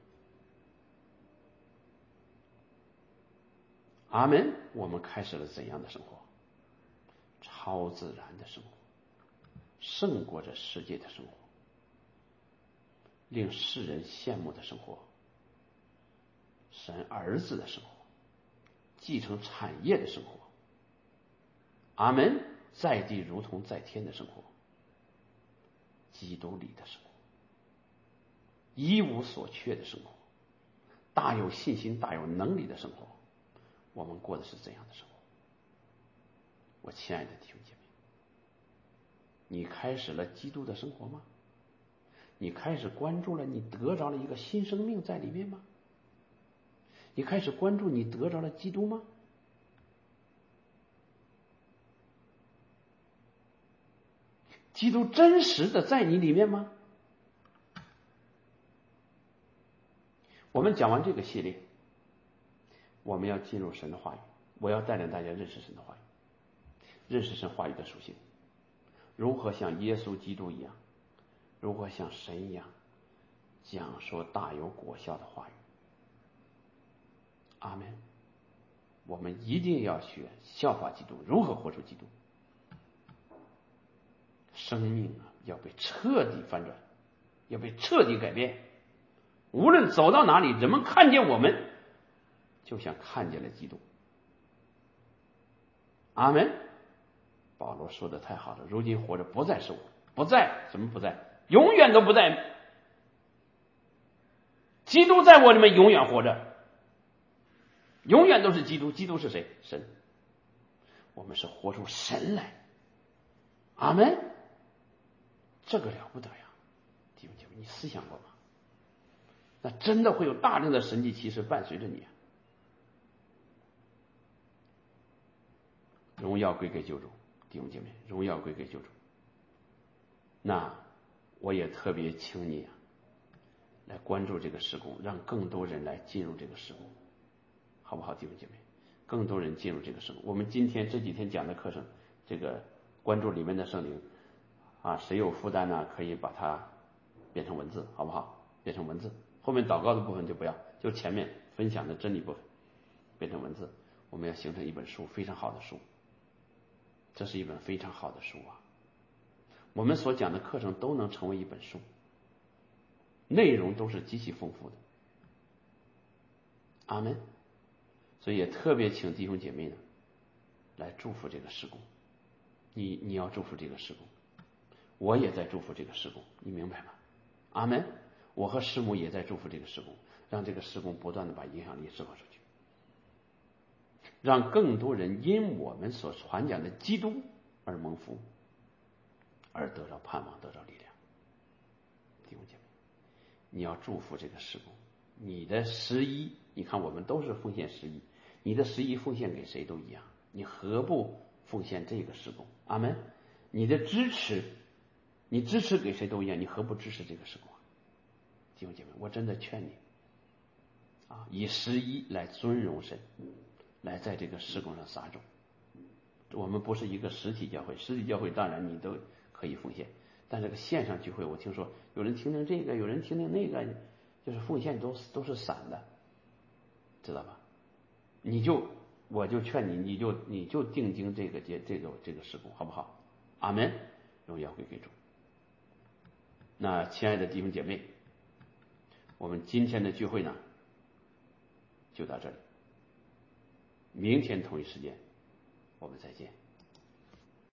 阿们。我们开始了怎样的生活？超自然的生活，胜过这世界的生活，令世人羡慕的生活，神儿子的生活，继承产业的生活。阿们。在地如同在天的生活，基督里的生活，一无所缺的生活，大有信心大有能力的生活。我们过的是怎样的生活？我亲爱的弟兄姐妹，你开始了基督的生活吗？你开始关注了你得着了一个新生命在里面吗？你开始关注你得着了基督吗？ 基督真实的在你里面吗？我们讲完这个系列，我们要进入神的话语，我要带领大家认识神的话语，认识神话语的属性，如何像耶稣基督一样，如何像神一样讲说大有果效的话语。阿们。我们一定要学效法基督，如何活出基督。生命啊，要被彻底翻转，要被彻底改变。无论走到哪里，人们看见我们，就像看见了基督。阿们。保罗说的太好了，如今活着不再是我，不在，什么不在？永远都不在。基督在我里面永远活着，永远都是基督。基督是谁？神。我们是活出神来。阿们。这个了不得呀，弟兄姐妹，你思想过吗？那真的会有大量的神迹奇事伴随着你啊！荣耀归给救主，弟兄姐妹，荣耀归给救主。那我也特别请你啊，来关注这个事工，让更多人来进入这个事工，好不好，弟兄姐妹？更多人进入这个事工。我们今天这几天讲的课程，这个关注里面的圣灵啊，谁有负担呢？可以把它变成文字，好不好？变成文字。后面祷告的部分就不要，就前面分享的真理部分变成文字。我们要形成一本书，非常好的书。这是一本非常好的书啊！我们所讲的课程都能成为一本书，内容都是极其丰富的。阿们。所以也特别请弟兄姐妹呢来祝福这个事工。你你要祝福这个事工，我也在祝福这个事工，你明白吗？阿们。我和师母也在祝福这个事工，让这个事工不断的把影响力释放出去，让更多人因我们所传讲的基督而蒙福，而得到盼望，得到力量。弟兄姐妹，你要祝福这个事工，你的十一，你看我们都是奉献十一，你的十一奉献给谁都一样，你何不奉献这个事工？阿们。你的支持，你支持给谁都一样，你何不支持这个事工？弟兄姐妹，我真的劝你啊，以十一来尊荣神，来在这个事工上撒种。我们不是一个实体教会，实体教会当然你都可以奉献，但这个线上聚会，我听说有人听听这个，有人听听那个，就是奉献都都是散的，知道吧？你就我就劝你，你就你就定睛这个这这个这个事工，好不好？阿们。荣耀归给主。那亲爱的弟兄姐妹，我们今天的聚会呢就到这里，明天同一时间我们再见。